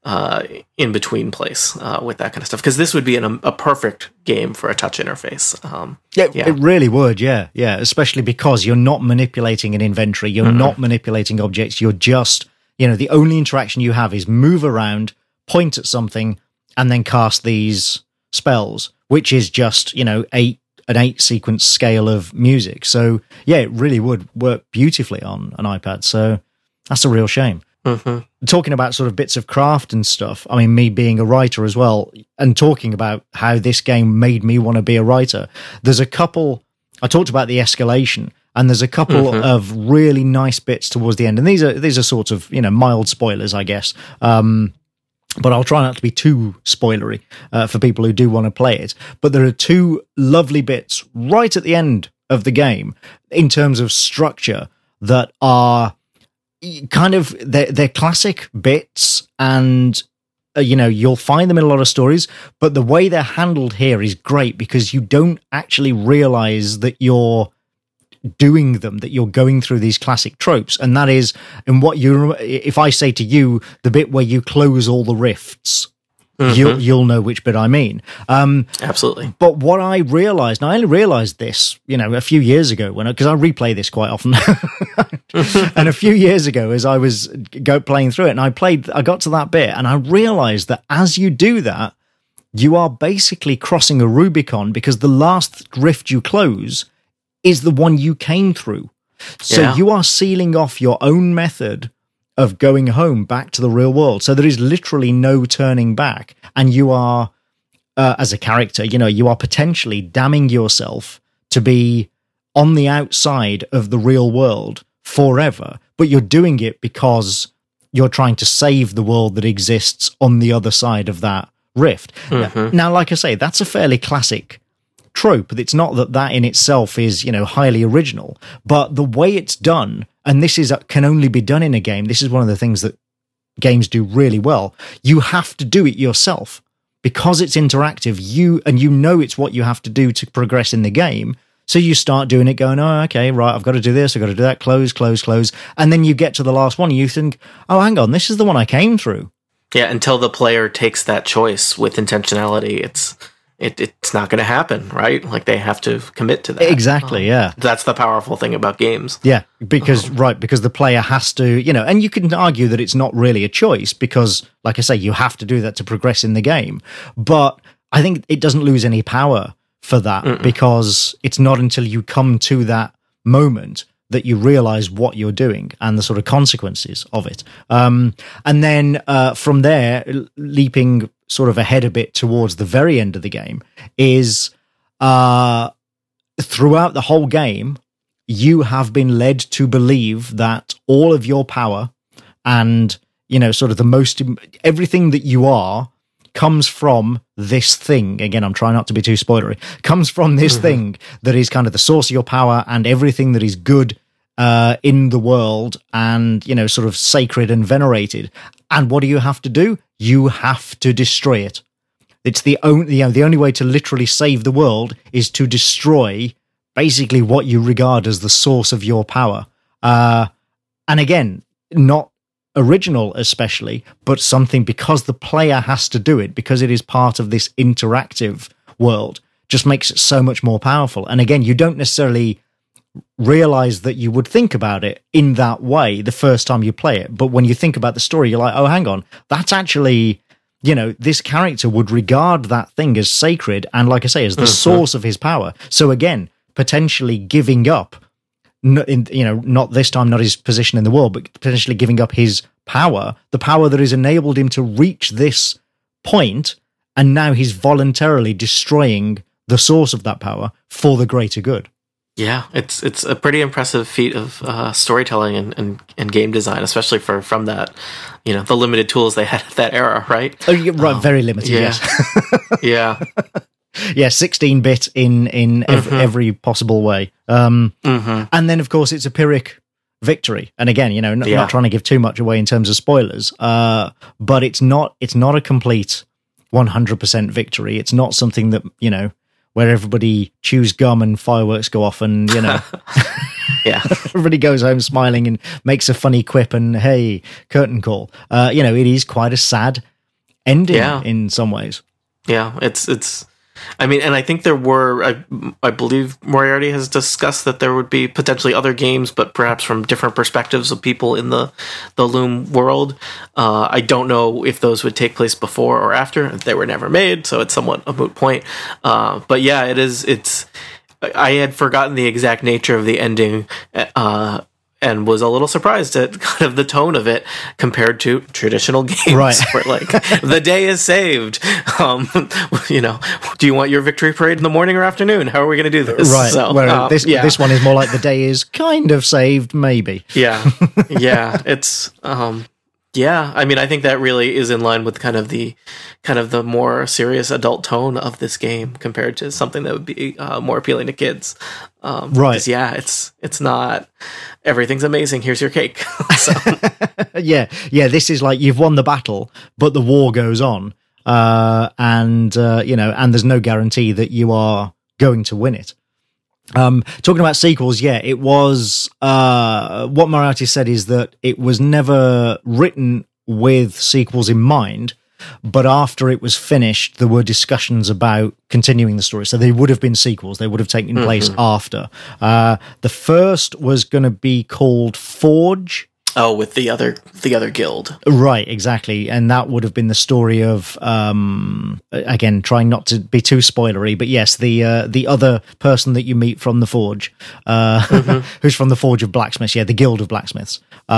in between place with that kind of stuff, because this would be a perfect game for a touch interface. It really would. Yeah, especially because you're not manipulating an inventory, you're not manipulating objects, you're just, the only interaction you have is move around, point at something, and then cast these spells, which is just an 8 sequence scale of music. So yeah, it really would work beautifully on an iPad. So that's a real shame. Talking about sort of bits of craft and stuff, I mean, me being a writer as well, and talking about how this game made me want to be a writer, there's a couple, I talked about the escalation, and there's a couple of really nice bits towards the end, and these are sort of, mild spoilers, I guess, but I'll try not to be too spoilery for people who do want to play it. But there are two lovely bits right at the end of the game in terms of structure that are kind of, they're classic bits, and you'll find them in a lot of stories, but the way they're handled here is great because you don't actually realize that you're doing them, that you're going through these classic tropes. And that is, if I say to you the bit where you close all the rifts, you'll know which bit I mean. Absolutely. But what I realized, and I only realized this, a few years ago, because I replay this quite often, and a few years ago, as I was playing through it, and I got to that bit, and I realized that as you do that, you are basically crossing a Rubicon, because the last rift you close is the one you came through. So you are sealing off your own method of going home back to the real world. So there is literally no turning back. And you are, as a character, you are potentially damning yourself to be on the outside of the real world forever. But you're doing it because you're trying to save the world that exists on the other side of that rift. Now, like I say, that's a fairly classic trope. It's not that in itself is, highly original, but the way it's done, and this can only be done in a game. This is one of the things that games do really well. You have to do it yourself because it's interactive. You know it's what you have to do to progress in the game. So you start doing it, going, oh, okay, right, I've got to do this, I've got to do that, close. And then you get to the last one and you think, oh, hang on, this is the one I came through. Yeah, until the player takes that choice with intentionality, it's not going to happen, right? Like, they have to commit to that. Exactly, yeah. That's the powerful thing about games. Yeah, because the player has to, and you can argue that it's not really a choice because, like I say, you have to do that to progress in the game. But I think it doesn't lose any power for that because it's not until you come to that moment that you realize what you're doing and the sort of consequences of it. And then from there, leaping sort of ahead a bit towards the very end of the game is throughout the whole game, you have been led to believe that all of your power and, sort of everything that you are comes from this thing. Again, I'm trying not to be too spoilery. Comes from this thing that is kind of the source of your power and everything that is good in the world and, sort of sacred and venerated. And what do you have to do? You have to destroy it. It's the only way to literally save the world is to destroy basically what you regard as the source of your power. And again, not original especially, but something because the player has to do it, because it is part of this interactive world, just makes it so much more powerful. And again, you don't necessarily realize that you would think about it in that way the first time you play it. But when you think about the story, you're like, oh, hang on, that's actually, this character would regard that thing as sacred. And like I say, as the source of his power. So again, potentially giving up, not this time, not his position in the world, but potentially giving up his power, the power that has enabled him to reach this point. And now he's voluntarily destroying the source of that power for the greater good. Yeah, it's a pretty impressive feat of storytelling and game design, especially from that, the limited tools they had at that era, right? Oh, right, very limited. Yeah. Yes. Yeah. Yeah, 16-bit in every possible way. And then, of course, it's a Pyrrhic victory. And again, not trying to give too much away in terms of spoilers, but it's not a complete 100% victory. It's not something that, where everybody chews gum and fireworks go off and, everybody goes home smiling and makes a funny quip and, hey, curtain call. It is quite a sad ending in some ways. Yeah, it's. I mean, and I think there were. I believe Moriarty has discussed that there would be potentially other games, but perhaps from different perspectives of people in the Loom world. I don't know if those would take place before or after. They were never made, so it's somewhat a moot point. But yeah, it is. It's. I had forgotten the exact nature of the ending. And was a little surprised at kind of the tone of it compared to traditional games, right? Where like the day is saved. You know, do you want your victory parade in the morning or afternoon? How are we going to do this? Right. So, this one is more like the day is kind of saved, maybe. Yeah. It's yeah. I mean, I think that really is in line with kind of the more serious adult tone of this game compared to something that would be more appealing to kids. Right. Yeah. It's not. Everything's amazing. Here's your cake. So. Yeah. This is like you've won the battle, but the war goes on, and there's no guarantee that you are going to win it. Talking about sequels, it was what Moriarty said is that it was never written with sequels in mind. But after it was finished, there were discussions about continuing the story. So they would have been sequels. They would have taken place after. The first was going to be called Forge. Oh, with the other guild. Right, exactly. And that would have been the story of, again, trying not to be too spoilery, but yes, the other person that you meet from the Forge, who's from the Forge of Blacksmiths, the Guild of Blacksmiths.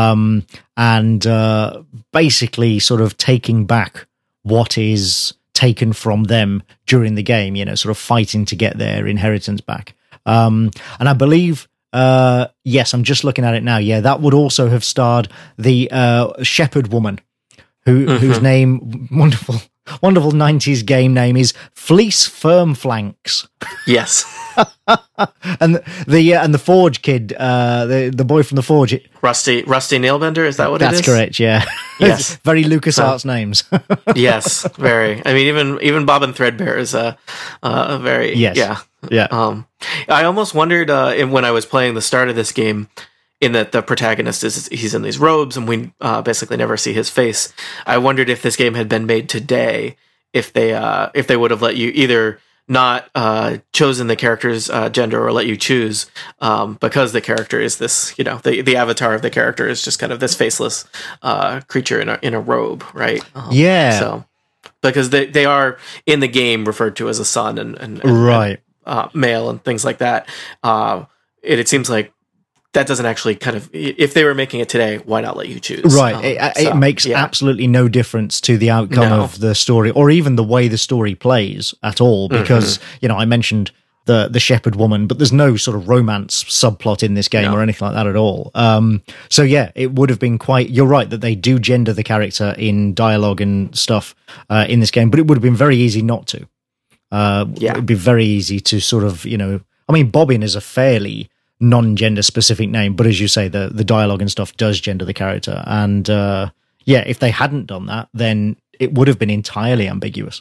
And basically sort of taking back what is taken from them during the game, sort of fighting to get their inheritance back. And I believe, yes, I'm just looking at it now. Yeah, that would also have starred the shepherd woman, whose name, wonderful 90s game name is Fleece Firm Flanks. Yes. and the Forge kid, the boy from the Forge, Rusty Nailbender, is that what it is? That's correct, yeah. Yes. Very LucasArts names. Yes, very. I mean, even Bob and Threadbare is a very yes. Yeah. I almost wondered when I was playing the start of this game, in that the protagonist he's in these robes and we basically never see his face. I wondered if this game had been made today, if they would have let you either not chosen the character's gender or let you choose, because the character is this, the avatar of the character is just kind of this faceless creature in a robe, right? So because they are in the game referred to as a son and right. Male and things like that. It seems like that doesn't actually kind of, if they were making it today, why not let you choose? Right. It makes absolutely no difference to the outcome of the story or even the way the story plays at all. Because, I mentioned the shepherd woman, but there's no sort of romance subplot in this game or anything like that at all. So yeah, it would have been you're right that they do gender the character in dialogue and stuff in this game, but it would have been very easy not to. It'd be very easy to sort of, Bobbin is a fairly non-gender specific name, but as you say, the dialogue and stuff does gender the character. And if they hadn't done that, then it would have been entirely ambiguous.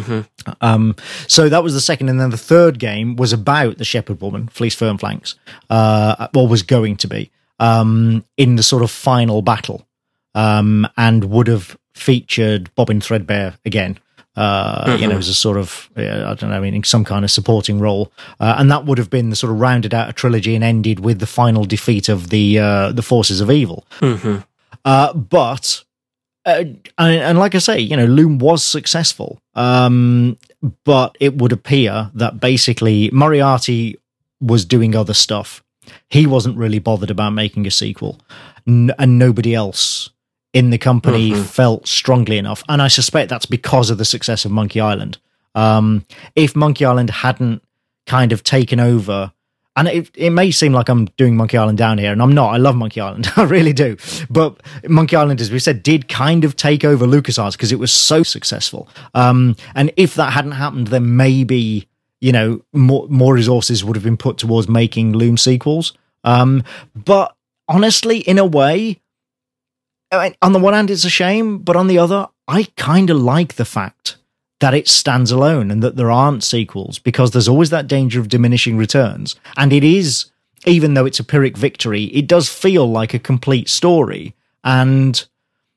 So that was the second, and then the third game was about the shepherd woman, Fleece Firm Flanks, was going to be in the sort of final battle, and would have featured Bobbin Threadbare again. As a sort of, in some kind of supporting role. And that would have been the sort of rounded out a trilogy and ended with the final defeat of the forces of evil. But like I say, Loom was successful. But it would appear that basically Moriarty was doing other stuff. He wasn't really bothered about making a sequel. And nobody else in the company felt strongly enough, and I suspect that's because of the success of Monkey Island. If Monkey Island hadn't kind of taken over, and it may seem like I'm doing Monkey Island down here, and I'm not. I love Monkey Island, I really do. But Monkey Island, as we said, did kind of take over LucasArts because it was so successful. And if that hadn't happened, then maybe more resources would have been put towards making Loom sequels. But honestly, in a way, on the one hand, it's a shame, but on the other, I kind of like the fact that it stands alone and that there aren't sequels, because there's always that danger of diminishing returns. And it is, even though it's a Pyrrhic victory, it does feel like a complete story. And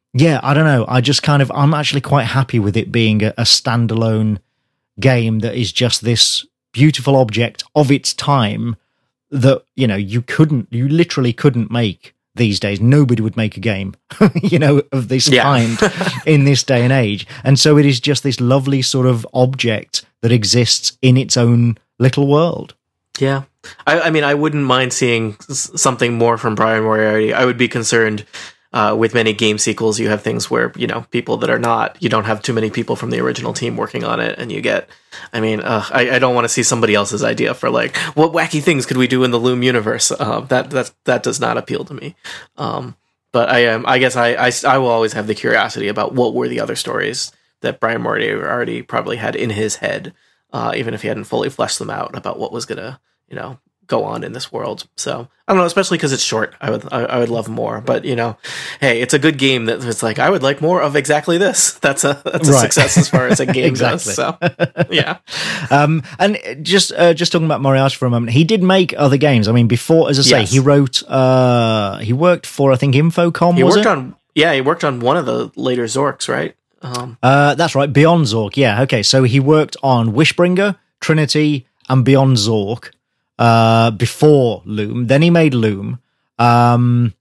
Yeah, I don't know. I'm actually quite happy with it being a standalone game that is just this beautiful object of its time that, you know, you literally couldn't make these days. Nobody would make a game, you know, of this kind in this day and age. And so it is just this lovely sort of object that exists in its own little world. Yeah. I mean, I wouldn't mind seeing something more from Brian Moriarty. I would be concerned with many game sequels. You have things where, you know, people that are not, you don't have too many people from the original team working on it. And you get, I mean, I don't want to see somebody else's idea for like, what wacky things could we do in the Loom universe? That does not appeal to me. But I guess I will always have the curiosity about what were the other stories that Brian Moriarty already probably had in his head, even if he hadn't fully fleshed them out about what was going to, you know, go on in this world. So I don't know, especially because it's short. I would love more, but you know, hey, it's a good game that it's like I would like more of exactly this. That's a success as far as a game goes. So yeah. And just talking about Moriarty for a moment, he did make other games. I mean, before, as I say, he wrote. He worked for, I think, Infocom. He worked on one of the later Zorks, right? That's right, Beyond Zork. Yeah, okay. So he worked on Wishbringer, Trinity, and Beyond Zork. Before Loom, then he made Loom, and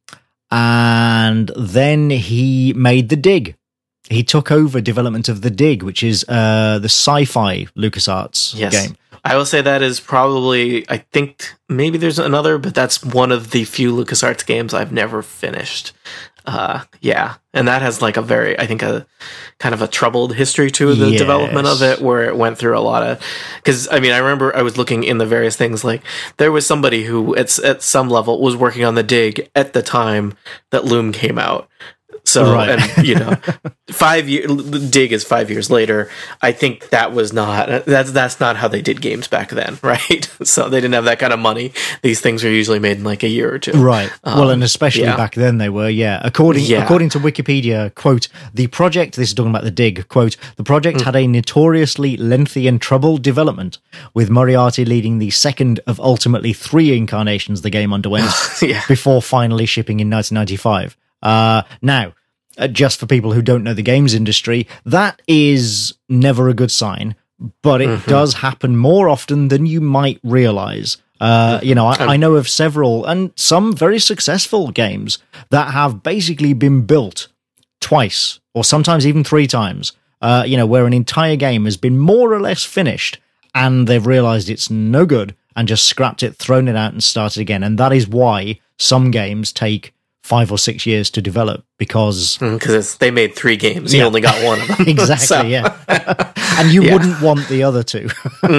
then he made The Dig. He took over development of The Dig, which is the sci-fi LucasArts game. I will say that is probably, I think maybe there's another, but that's one of the few LucasArts games I've never finished. And that has like a kind of a troubled history to the development of it, where it went through a lot of, because I mean, I remember I was looking in the various things, like there was somebody who at some level was working on The Dig at the time that Loom came out. So, and you know, 5 years, Dig is 5 years later. I think that's not how they did games back then, right? So they didn't have that kind of money. These things are usually made in like a year or two. Right. Well, and especially back then they were, According to Wikipedia, quote, the project, this is talking about The Dig, quote, the project had a notoriously lengthy and troubled development, with Moriarty leading the second of ultimately 3 incarnations the game underwent before finally shipping in 1995. Now, just for people who don't know the games industry, that is never a good sign, but it does happen more often than you might realize. You know, I know of several and some very successful games that have basically been built twice or sometimes even 3 times, you know, where an entire game has been more or less finished and they've realized it's no good and just scrapped it, thrown it out and started again. And that is why some games take 5 or 6 years to develop, because they made 3 games. You only got one of them. Exactly, and you wouldn't want the other 2.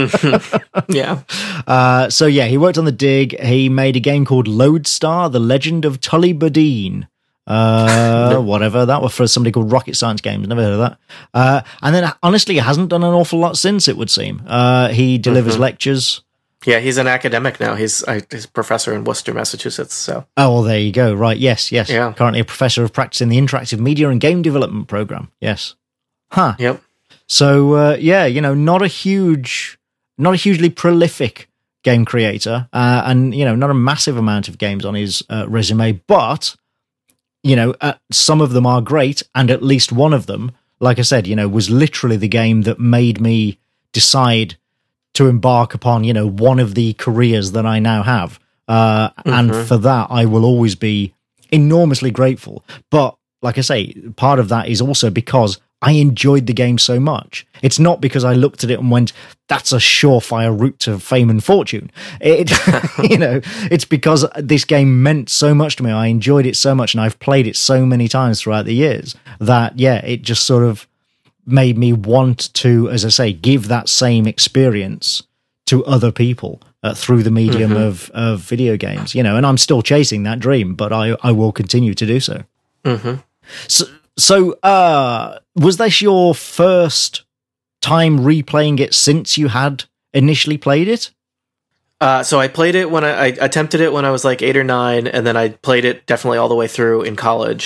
So he worked on The Dig. He made a game called Lodestar: The Legend of Tully Bodine. Whatever, that was for somebody called Rocket Science Games. Never heard of that. And then honestly, he hasn't done an awful lot since, it would seem. He delivers lectures. Yeah, he's an academic now. He's a professor in Worcester, Massachusetts. So, well, there you go. Right? Yes. Yeah. Currently a professor of practice in the interactive media and game development program. Yes. Huh. Yep. So, you know, not a hugely prolific game creator, and you know, not a massive amount of games on his resume, but you know, some of them are great, and at least one of them, like I said, you know, was literally the game that made me decide to embark upon, you know, one of the careers that I now have. And for that, I will always be enormously grateful. But like I say, part of that is also because I enjoyed the game so much. It's not because I looked at it and went, that's a surefire route to fame and fortune. You know, it's because this game meant so much to me. I enjoyed it so much and I've played it so many times throughout the years that, it just sort of made me want to, as I say, give that same experience to other people through the medium of video games, you know, and I'm still chasing that dream, but I will continue to do so. So, was this your first time replaying it since you had initially played it? So I played it when I attempted it when I was like 8 or 9, and then I played it definitely all the way through in college.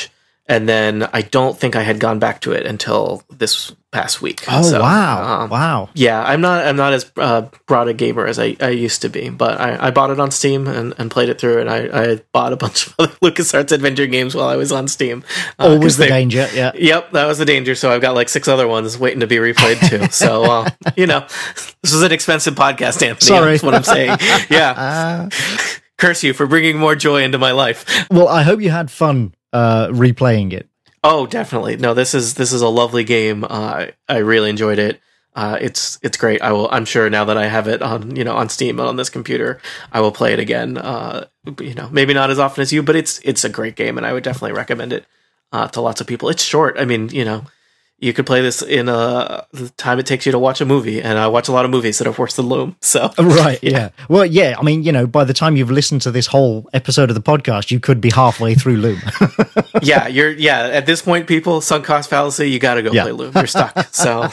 and then I don't think I had gone back to it until this past week. Oh, wow. Wow. Yeah, I'm not as broad a gamer as I used to be, but I bought it on Steam and played it through, and I bought a bunch of other LucasArts adventure games while I was on Steam. Always the danger, yeah. Yep, that was the danger, so I've got like 6 other ones waiting to be replayed too. So, this was an expensive podcast, Anthony. Sorry. That's what I'm saying. Yeah. Curse you for bringing more joy into my life. Well, I hope you had fun replaying it. Oh, definitely. No, this is a lovely game. I really enjoyed it. It's great. I'm sure now that I have it on Steam and on this computer, I will play it again. Maybe not as often as you, but it's a great game, and I would definitely recommend it to lots of people. It's short. I mean, you could play this in the time it takes you to watch a movie, and I watch a lot of movies that are worse than Loom. So right, yeah. Well, yeah. I mean, by the time you've listened to this whole episode of the podcast, you could be halfway through Loom. Yeah. At this point, people, sunk cost fallacy. You got to go play Loom. You're stuck. So,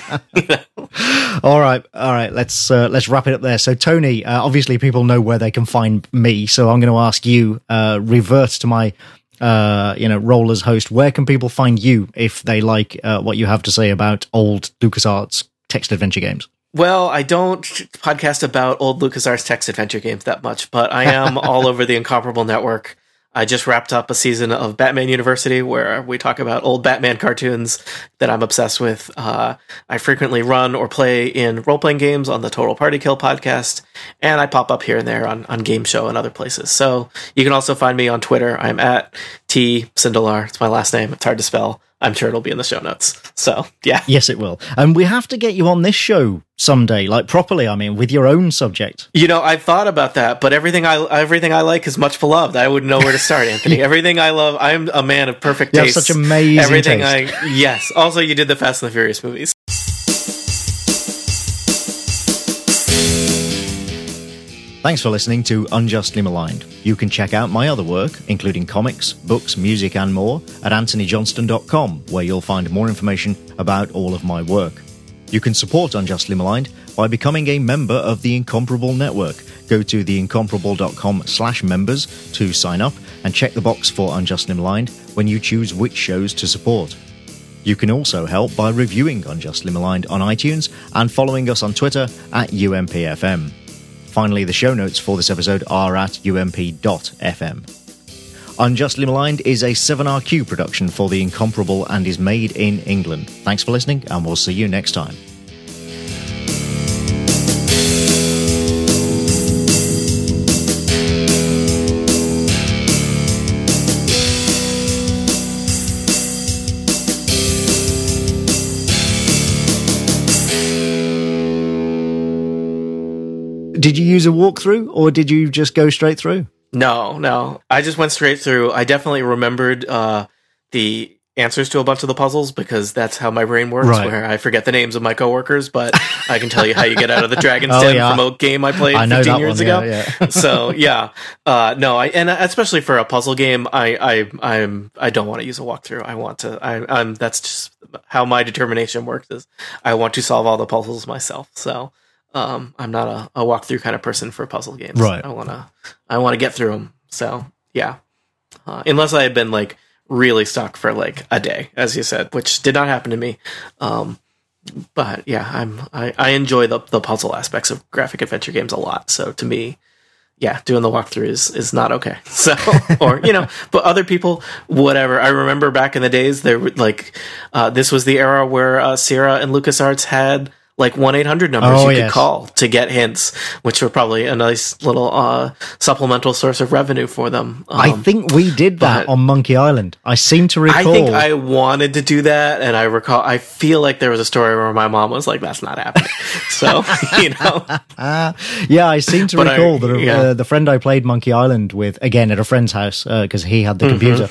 All right. Let's wrap it up there. So, Tony, obviously, people know where they can find me. So, I'm going to ask you, revert to my role as host. Where can people find you if they like what you have to say about old LucasArts text adventure games? Well, I don't podcast about old LucasArts text adventure games that much, but I am all over the Incomparable Network. I just wrapped up a season of Batman University where we talk about old Batman cartoons that I'm obsessed with. I frequently run or play in role-playing games on the Total Party Kill podcast, and I pop up here and there on Game Show and other places. So you can also find me on Twitter. I'm at T Sindelar. It's my last name. It's hard to spell. I'm sure it'll be in the show notes. So, yeah. Yes, it will. And we have to get you on this show someday, like properly, I mean, with your own subject. I've thought about that, but everything I like is much beloved. I wouldn't know where to start, Anthony. Everything I love, I'm a man of perfect taste. You have such amazing taste. Yes. Also, you did the Fast and the Furious movies. Thanks for listening to Unjustly Maligned. You can check out my other work, including comics, books, music, and more, at anthonyjohnston.com, where you'll find more information about all of my work. You can support Unjustly Maligned by becoming a member of the Incomparable Network. Go to theincomparable.com/members to sign up and check the box for Unjustly Maligned when you choose which shows to support. You can also help by reviewing Unjustly Maligned on iTunes and following us on Twitter at UMPFM. Finally, the show notes for this episode are at ump.fm. Unjustly Maligned is a 7RQ production for The Incomparable and is made in England. Thanks for listening, and we'll see you next time. Did you use a walkthrough, or did you just go straight through? No. I just went straight through. I definitely remembered the answers to a bunch of the puzzles because that's how my brain works, right. Where I forget the names of my coworkers, but I can tell you how you get out of the Dragon's Den from a game I played 15 years ago. Yeah. So, yeah. And especially for a puzzle game, I don't want to use a walkthrough. That's just how my determination works is I want to solve all the puzzles myself. So, I'm not a walkthrough kind of person for puzzle games. Right. I want to get through them. So yeah, unless I had been like really stuck for like a day, as you said, which did not happen to me. But yeah, I enjoy the puzzle aspects of graphic adventure games a lot. So to me, yeah, doing the walkthrough is not okay. So, but other people, whatever. I remember back in the days, there were like, this was the era where Sierra and LucasArts had like 1-800 numbers could call to get hints, which were probably a nice little supplemental source of revenue for them. I think we did that on Monkey Island. I seem to recall. I think I wanted to do that, and I feel like there was a story where my mom was like, that's not happening. So, Yeah, I seem to recall that the friend I played Monkey Island with, again, at a friend's house, because he had the computer,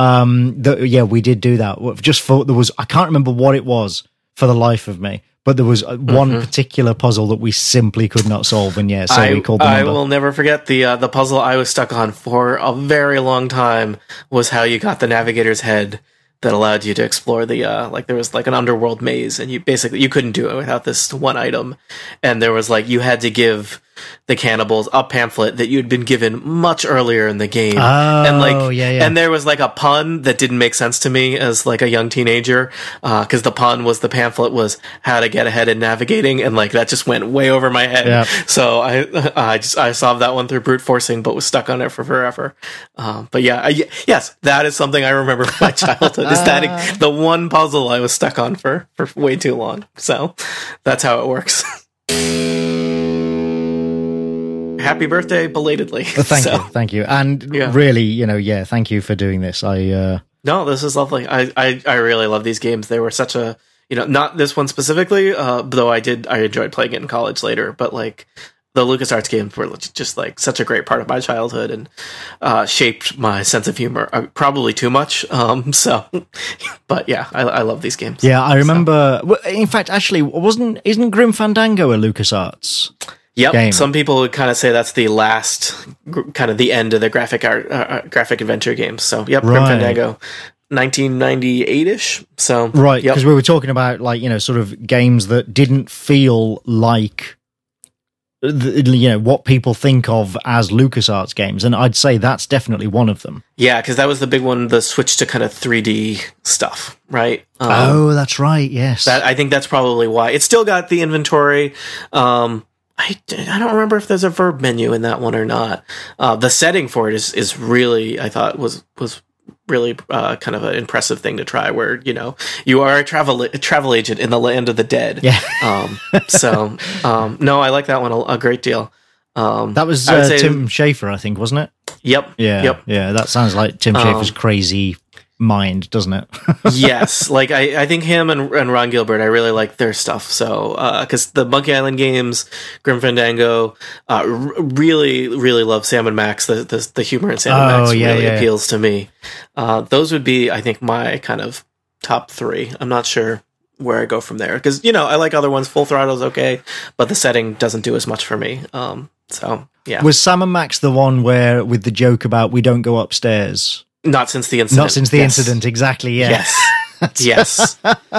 we did do that. I can't remember what it was for the life of me. But there was one particular puzzle that we simply could not solve, and we called the number. I will never forget the puzzle I was stuck on for a very long time was how you got the navigator's head that allowed you to explore the there was like an underworld maze, and you couldn't do it without this one item, and there was like you had to give the cannibals a pamphlet that you'd been given much earlier in the game. Oh, And yeah. and there was like a pun that didn't make sense to me as like a young teenager, because the pun was the pamphlet was how to get ahead in navigating, and like that just went way over my head. Yep. So I solved that one through brute forcing, but was stuck on it for forever. But yeah, yes, that is something I remember from my childhood. Is that the one puzzle I was stuck on for way too long. So that's how it works. Happy birthday belatedly. Thank you. And really, thank you for doing this. No, this is lovely. I really love these games. They were such a, not this one specifically, though I enjoyed playing it in college later, but like the LucasArts games were just like such a great part of my childhood and shaped my sense of humor, probably too much. But yeah, I love these games. Yeah, I remember. So. In fact, actually, isn't Grim Fandango a LucasArts? Yep. Game? Some people would kind of say that's the last, kind of the end of the graphic adventure games. So yep, right. Grim Fandango. 1998-ish. So right, because we were talking about like sort of games that didn't feel like what people think of as LucasArts games, and I'd say that's definitely one of them. Yeah, because that was the big one, the switch to kind of 3D stuff, right? That's right. Yes, I think that's probably why it's still got the inventory. I don't remember if there's a verb menu in that one or not. The setting for it is really, I thought was really kind of an impressive thing to try, where you are a travel agent in the land of the dead. Yeah. No, I like that one a great deal. That was Tim Schafer, I think, wasn't it? Yep. Yeah. Yep. Yeah. That sounds like Tim Schafer's crazy mind, doesn't it? Yes, like I think him and Ron Gilbert, I really like their stuff. So because the Monkey Island games, Grim Fandango, really love Sam & Max. The humor in Sam & Max really appeals to me. Those would be, I think, my kind of top three. I'm not sure where I go from there, because I like other ones. Full Throttle's okay, but the setting doesn't do as much for me. So yeah. Was Sam & Max the one where with the joke about we don't go upstairs? Not since the incident. Not since the incident, exactly. Yeah. Yes. Yes.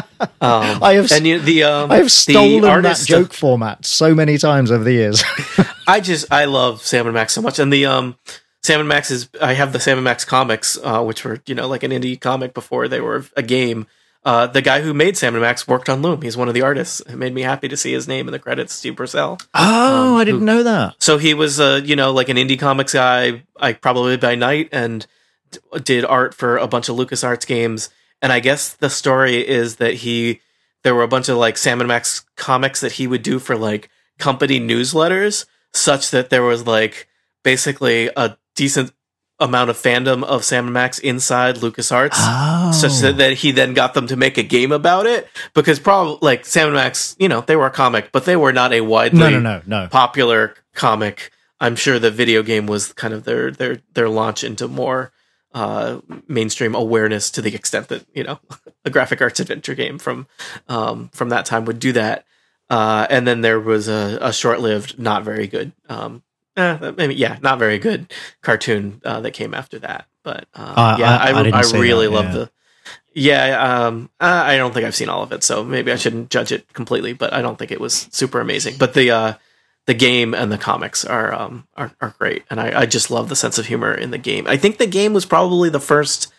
I have stolen that joke format so many times over the years. I love Sam & Max so much, and the Sam & Max I have the Sam & Max comics, which were like an indie comic before they were a game. The guy who made Sam & Max worked on Loom. He's one of the artists. It made me happy to see his name in the credits, Steve Purcell. Oh, I didn't know that. So he was like an indie comics guy, probably by night, and did art for a bunch of LucasArts games. And I guess the story is that there were a bunch of like Sam & Max comics that he would do for like company newsletters, such that there was like basically a decent amount of fandom of Sam & Max inside LucasArts, such that he then got them to make a game about it, because probably like Sam & Max, they were a comic, but they were not a widely no. popular comic. I'm sure the video game was kind of their launch into more mainstream awareness, to the extent that a graphic arts adventure game from that time would do that. And then there was a short-lived, not very good, not very good cartoon that came after that. But I really love the. Yeah, I don't think I've seen all of it, so maybe I shouldn't judge it completely. But I don't think it was super amazing. But the game and the comics are great, and I just love the sense of humor in the game. I think the game was probably the first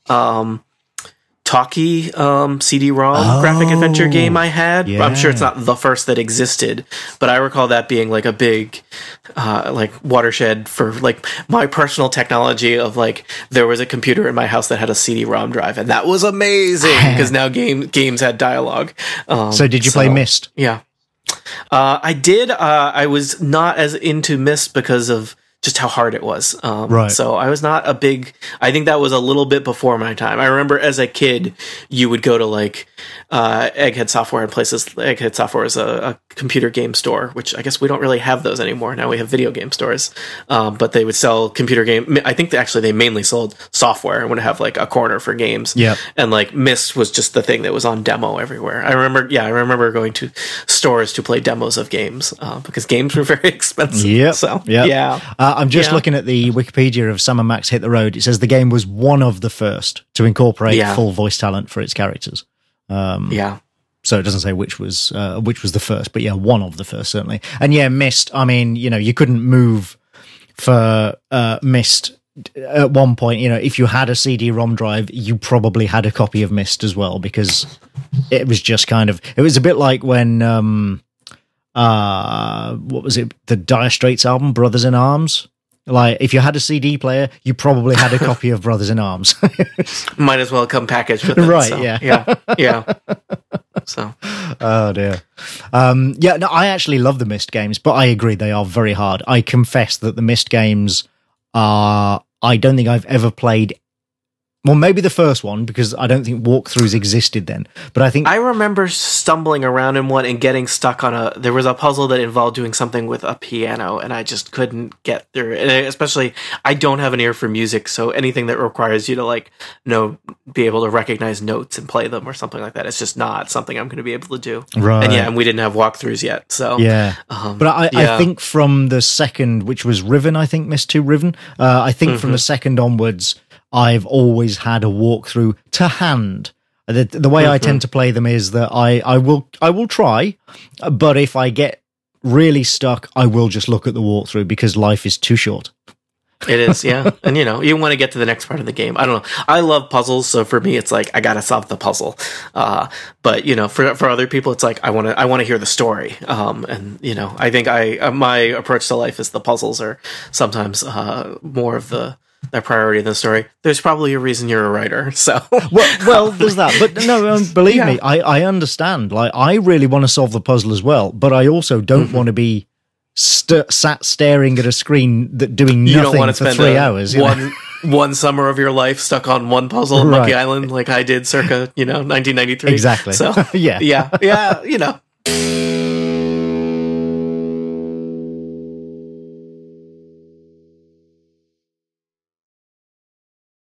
talkie CD-ROM graphic adventure game I had. Yeah. I'm sure it's not the first that existed, but I recall that being like a big like watershed for like my personal technology of like, there was a computer in my house that had a CD-ROM drive, and that was amazing, because now games had dialogue. So did you play Myst? Yeah. I did. I was not as into Myst because of just how hard it was. Right. So I was not a big. I think that was a little bit before my time. I remember as a kid, you would go to like Egghead Software and places. Egghead Software is a computer game store, which I guess we don't really have those anymore. Now we have video game stores, but they would sell computer game. I think they mainly sold software and would have like a corner for games. Yeah. And like Myst was just the thing that was on demo everywhere. I remember going to stores to play demos of games because games were very expensive. Yep. So yep. Yeah. I'm just looking at the Wikipedia of Sam & Max Hit the Road. It says the game was one of the first to incorporate full voice talent for its characters. Yeah. So it doesn't say which was the first, but yeah, one of the first certainly. And yeah, Myst. I mean, you couldn't move for Myst at one point. If you had a CD-ROM drive, you probably had a copy of Myst as well, because it was just kind of. It was a bit like when what was it? The Dire Straits album, Brothers in Arms. Like, if you had a CD player, you probably had a copy of Brothers in Arms. Might as well come packaged with it. Right, so, yeah. Yeah. So. Oh, dear. No, I actually love the Myst games, but I agree they are very hard. I confess that the Myst games are... I don't think I've ever played... Well, maybe the first one, because I don't think walkthroughs existed then. But I think... I remember stumbling around in one and getting stuck on there was a puzzle that involved doing something with a piano, and I just couldn't get through it. And especially, I don't have an ear for music, so anything that requires you to, be able to recognize notes and play them or something like that, it's just not something I'm going to be able to do. Right. And we didn't have walkthroughs yet, so... Yeah. But I think from the second, which was Riven, I think, Myst 2 Riven, I think from the second onwards... I've always had a walkthrough to hand. The way I tend to play them is that I will try, but if I get really stuck, I will just look at the walkthrough, because life is too short. It is, yeah. And you want to get to the next part of the game. I don't know. I love puzzles, so for me, it's like I gotta solve the puzzle. But for other people, it's like I want to hear the story. And I think my approach to life is the puzzles are sometimes more of their priority in the story. There's probably a reason you're a writer, so... well, there's that. But no, believe me, I understand. Like, I really want to solve the puzzle as well, but I also don't want to be sat staring at a screen doing nothing. You don't want to spend 3 hours. One summer of your life stuck on one puzzle in Monkey Island, like I did circa, 1993. Exactly. So, yeah.